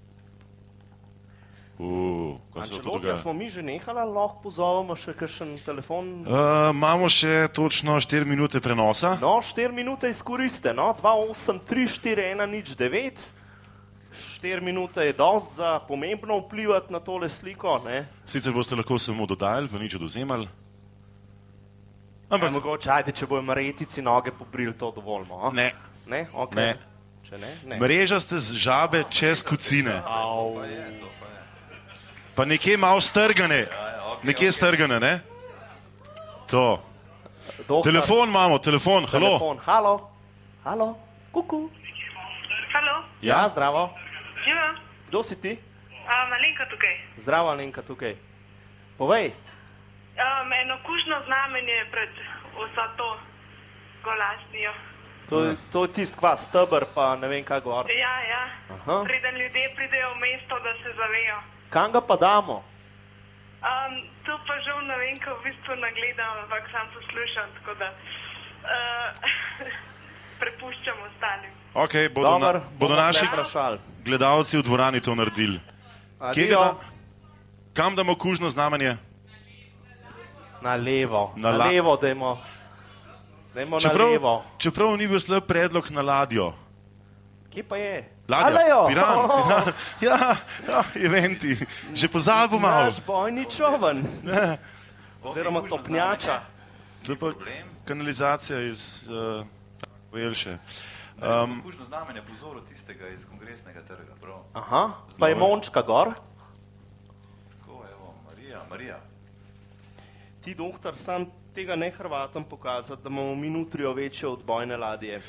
Uh, kaj se to
Ančelotja
dogaja?
smo mi že nehali, ali lahko pozovemo še kakšen telefon?
Uh, imamo še točno štiri minute prenosa.
No, štiri minute izkoriste, no, dva osem tri štiri ena nič devet. Štiri minute je dost za pomembno vplivati na tole sliko, ne?
Sicer boste lahko samo dodajali, pa nič oduzemali.
Ampak mogoče, ajde, če bojo maretici noge pobrili, to dovoljmo. A?
Ne.
Ne? Ok.
Ne.
Če ne, ne.
Mrežaste z žabe čez kucine.
Au.
Pa nekje malo strgane. Nekje strgane, ne? To.
Doktor.
Telefon imamo, telefon, halo.
Telefon, halo. Halo, kuku.
Halo,
Ja, zdravo.
živa,
Kdo si ti?
um, Alenka tukaj.
Zdravo, Alenka, tukaj. Povej.
Um, eno kužno znamenje pred vso to golastnijo.
To, je- to je tist kva, stebr, pa ne vem kaj gor.
Ja, ja.
Aha.
Preden ljudje pridejo v mesto, da se zavejo.
Kam ga pa damo?
Um, to pa žal ne vem, ko v bistvu ne gledam, ampak sam poslušam, tako da uh, prepuščam ostalim.
Ok, bodo,
Dober,
na, bodo
bomo
naši
vprašali.
gledalci v dvorani to naredili. Kje ga da, kam damo kužno znamenje?
Na levo.
Na
Na,
la-
levo, dajmo. Dajmo na
Čeprav,
levo.
čeprav ni bil slab predlog na ladjo.
Kje pa je?
Ladja,
Alejo!
Piran, Piran. Ja, ja, eventi. Že pozabil malo.
Naš bojni čoven. Oziroma topnjača.
To je pa kanalizacija iz uh, Velše.
Um, kužno znamenje po vzoru tistega iz kongresnega trga, prav?
Aha, pa je Mončka gor.
Tako, evo, Marija, Marija.
Ti, doktor, sam tega ne Hrvatom pokazati, da imamo mi nutrijo večje od bojne ladje.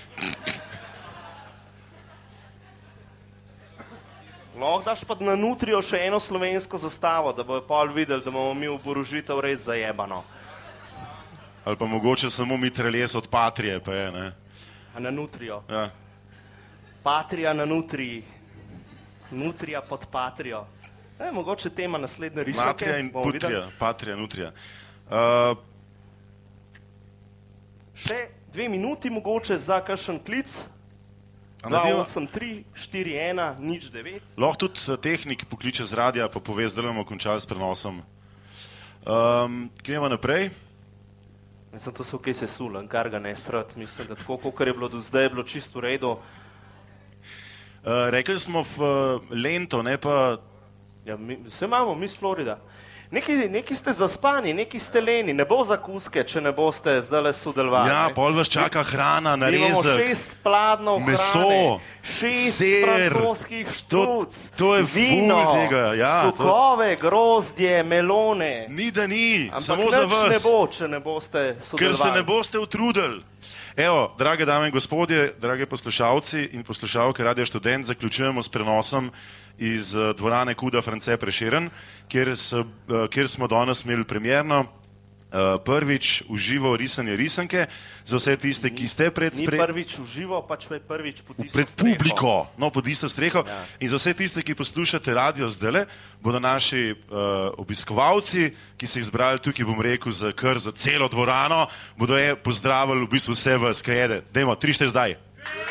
Lahko daš pa na nutrijo še eno slovensko zastavo, da bojo pol videli, da imamo mi oborožitev res zajebano.
Ali pa mogoče samo mitraljes od Patrije, pa je, ne?
A na nutrijo.
Ja.
Patrija na nutriji. Nutrija pod patrijo. E, mogoče tema naslednje risake.
Matrija in
bomo
Putrija,
videli.
Patrija, Nutrija. Uh,
Še dve minuti mogoče za kakšen klic.
A
dva
narediva-
osem tri štiri ena nič devet.
lahko tudi eh, tehnik pokliče z radija, pa pove, da bomo končali s prenosom. Um, gremo naprej.
Mislim, to so kaj sesulen, kar ga ne srd. Mislim, da tako, kot je bilo do zdaj, je bilo čisto v redu.
Uh, rekli smo v uh, lento, ne pa...
Ja, mi, vse imamo, mi iz Florida. Neki, neki ste zaspani, neki ste leni, ne bo zakuske, če ne boste zdaj sodelovali.
Ja, pol vas čaka hrana, narezek,
imamo šest pladnov
meso,
hrane, šest
ser,
francoskih štruc,
to, to je
vino,
ful tega, ja,
sokove, to... grozdje, melone.
Ni da ni,
ampak
samo za vas.
ne bo, če ne boste sodelovali.
Ker se ne boste utrudili. Evo, drage dame in gospodje, drage poslušalci in poslušalke Radia Študent, zaključujemo s prenosom iz uh, dvorane Kuda France Prešeren, kjer, so, uh, kjer smo danes imeli premjerno uh, prvič v živo risanje risanke za vse tiste, ki ste pred
Ni
spre...
prvič v živo, pač prvič pod isto
pred
streho.
publiko, no, pod isto streho.
Ja.
In za vse tiste, ki poslušate radio zdajle, bodo naši uh, obiskovalci, ki se jih zbrali tukaj, bom rekel, za kar za celo dvorano, bodo je pozdravili v bistvu vse vas, kaj jede. Dajmo, tri, štiri zdaj.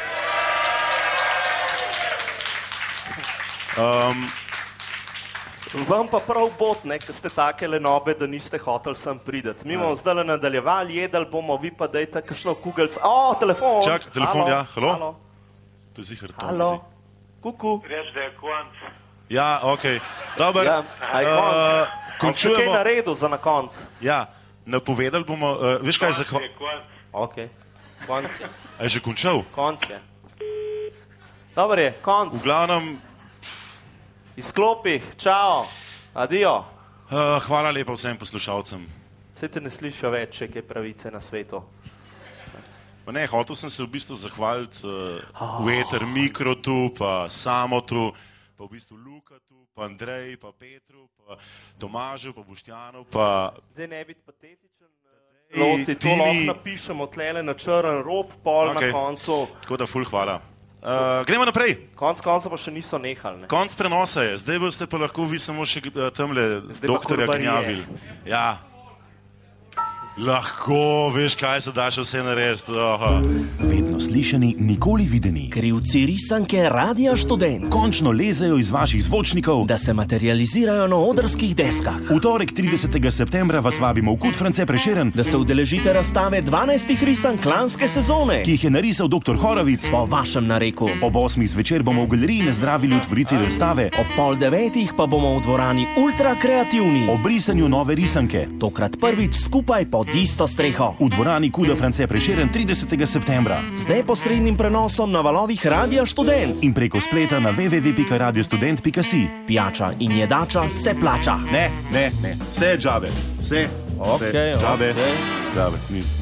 Um,
Vam pa prav bot, ne, ker ste take lenobe, da niste hoteli sem prideti. Mi bomo zdaj nadaljevali, jedali bomo, vi pa dajte kakšno kugelc. O, telefon!
Čak, telefon,
halo,
ja, halo?
halo.
To je zihar to.
Halo, kuku.
Reč, da je konc.
Ja, okej. Okay. Dobar.
Ja, aj konc.
Uh, končujemo.
Kaj na redu za na konc?
Ja, napovedali bomo, uh, veš kaj, zahval...
Ok, konc je.
A je že končal?
Konc je. Dobar je, konc.
V glavnem...
Izklopi, čao, adijo.
Uh, hvala lepa vsem poslušalcem.
Vse te ne slišijo več, če je pravice na svetu.
Pa ne, hotel sem se v bistvu zahvaliti uh, oh. v eter Mikro tu, pa Samo tu, pa v bistvu Luka tu, pa Andrej, pa Petru, pa Tomažu, pa Boštjanu, pa...
Zdaj ne biti patetičen, loti, to lahko napišemo tlele na črn rob, pol okay. na koncu.
Tako da ful hvala. Uh, gremo naprej.
Konc konca pa še niso nehali. Ne?
Konc prenosa je, zdaj boste pa lahko vi samo še uh, tamle doktorja gnjavili. Ja. Lahko, veš, kaj se da še vse narediti.
Vedno slišani, nikoli videni. Krivci risanke Radia Študent končno lezejo iz vaših zvočnikov, da se materializirajo na odrskih deskah. V torek tridesetega septembra vas vabimo v Kud France Prešeren, da se udeležite razstave dvanajstih risank lanske sezone, ki jih je narisal doktor Horovic po vašem nareku. Ob osmih zvečer bomo v galeriji nazdravili otvoritvi razstave, ob pol devetih pa bomo v dvorani ultra kreativni ob risanju nove risanke. Tokrat prvič skupaj pod isto streho. V dvorani Kuda France Prešeren tridesetega septembra. Z neposrednim prenosom na valovih Radia Študent in preko spleta na w w w pika radio student pika si. Pijača in jedača se plača.
Ne, ne, ne. Vse je džabe. Vse,
okay,
vse džabe.
Okay.
Džabe.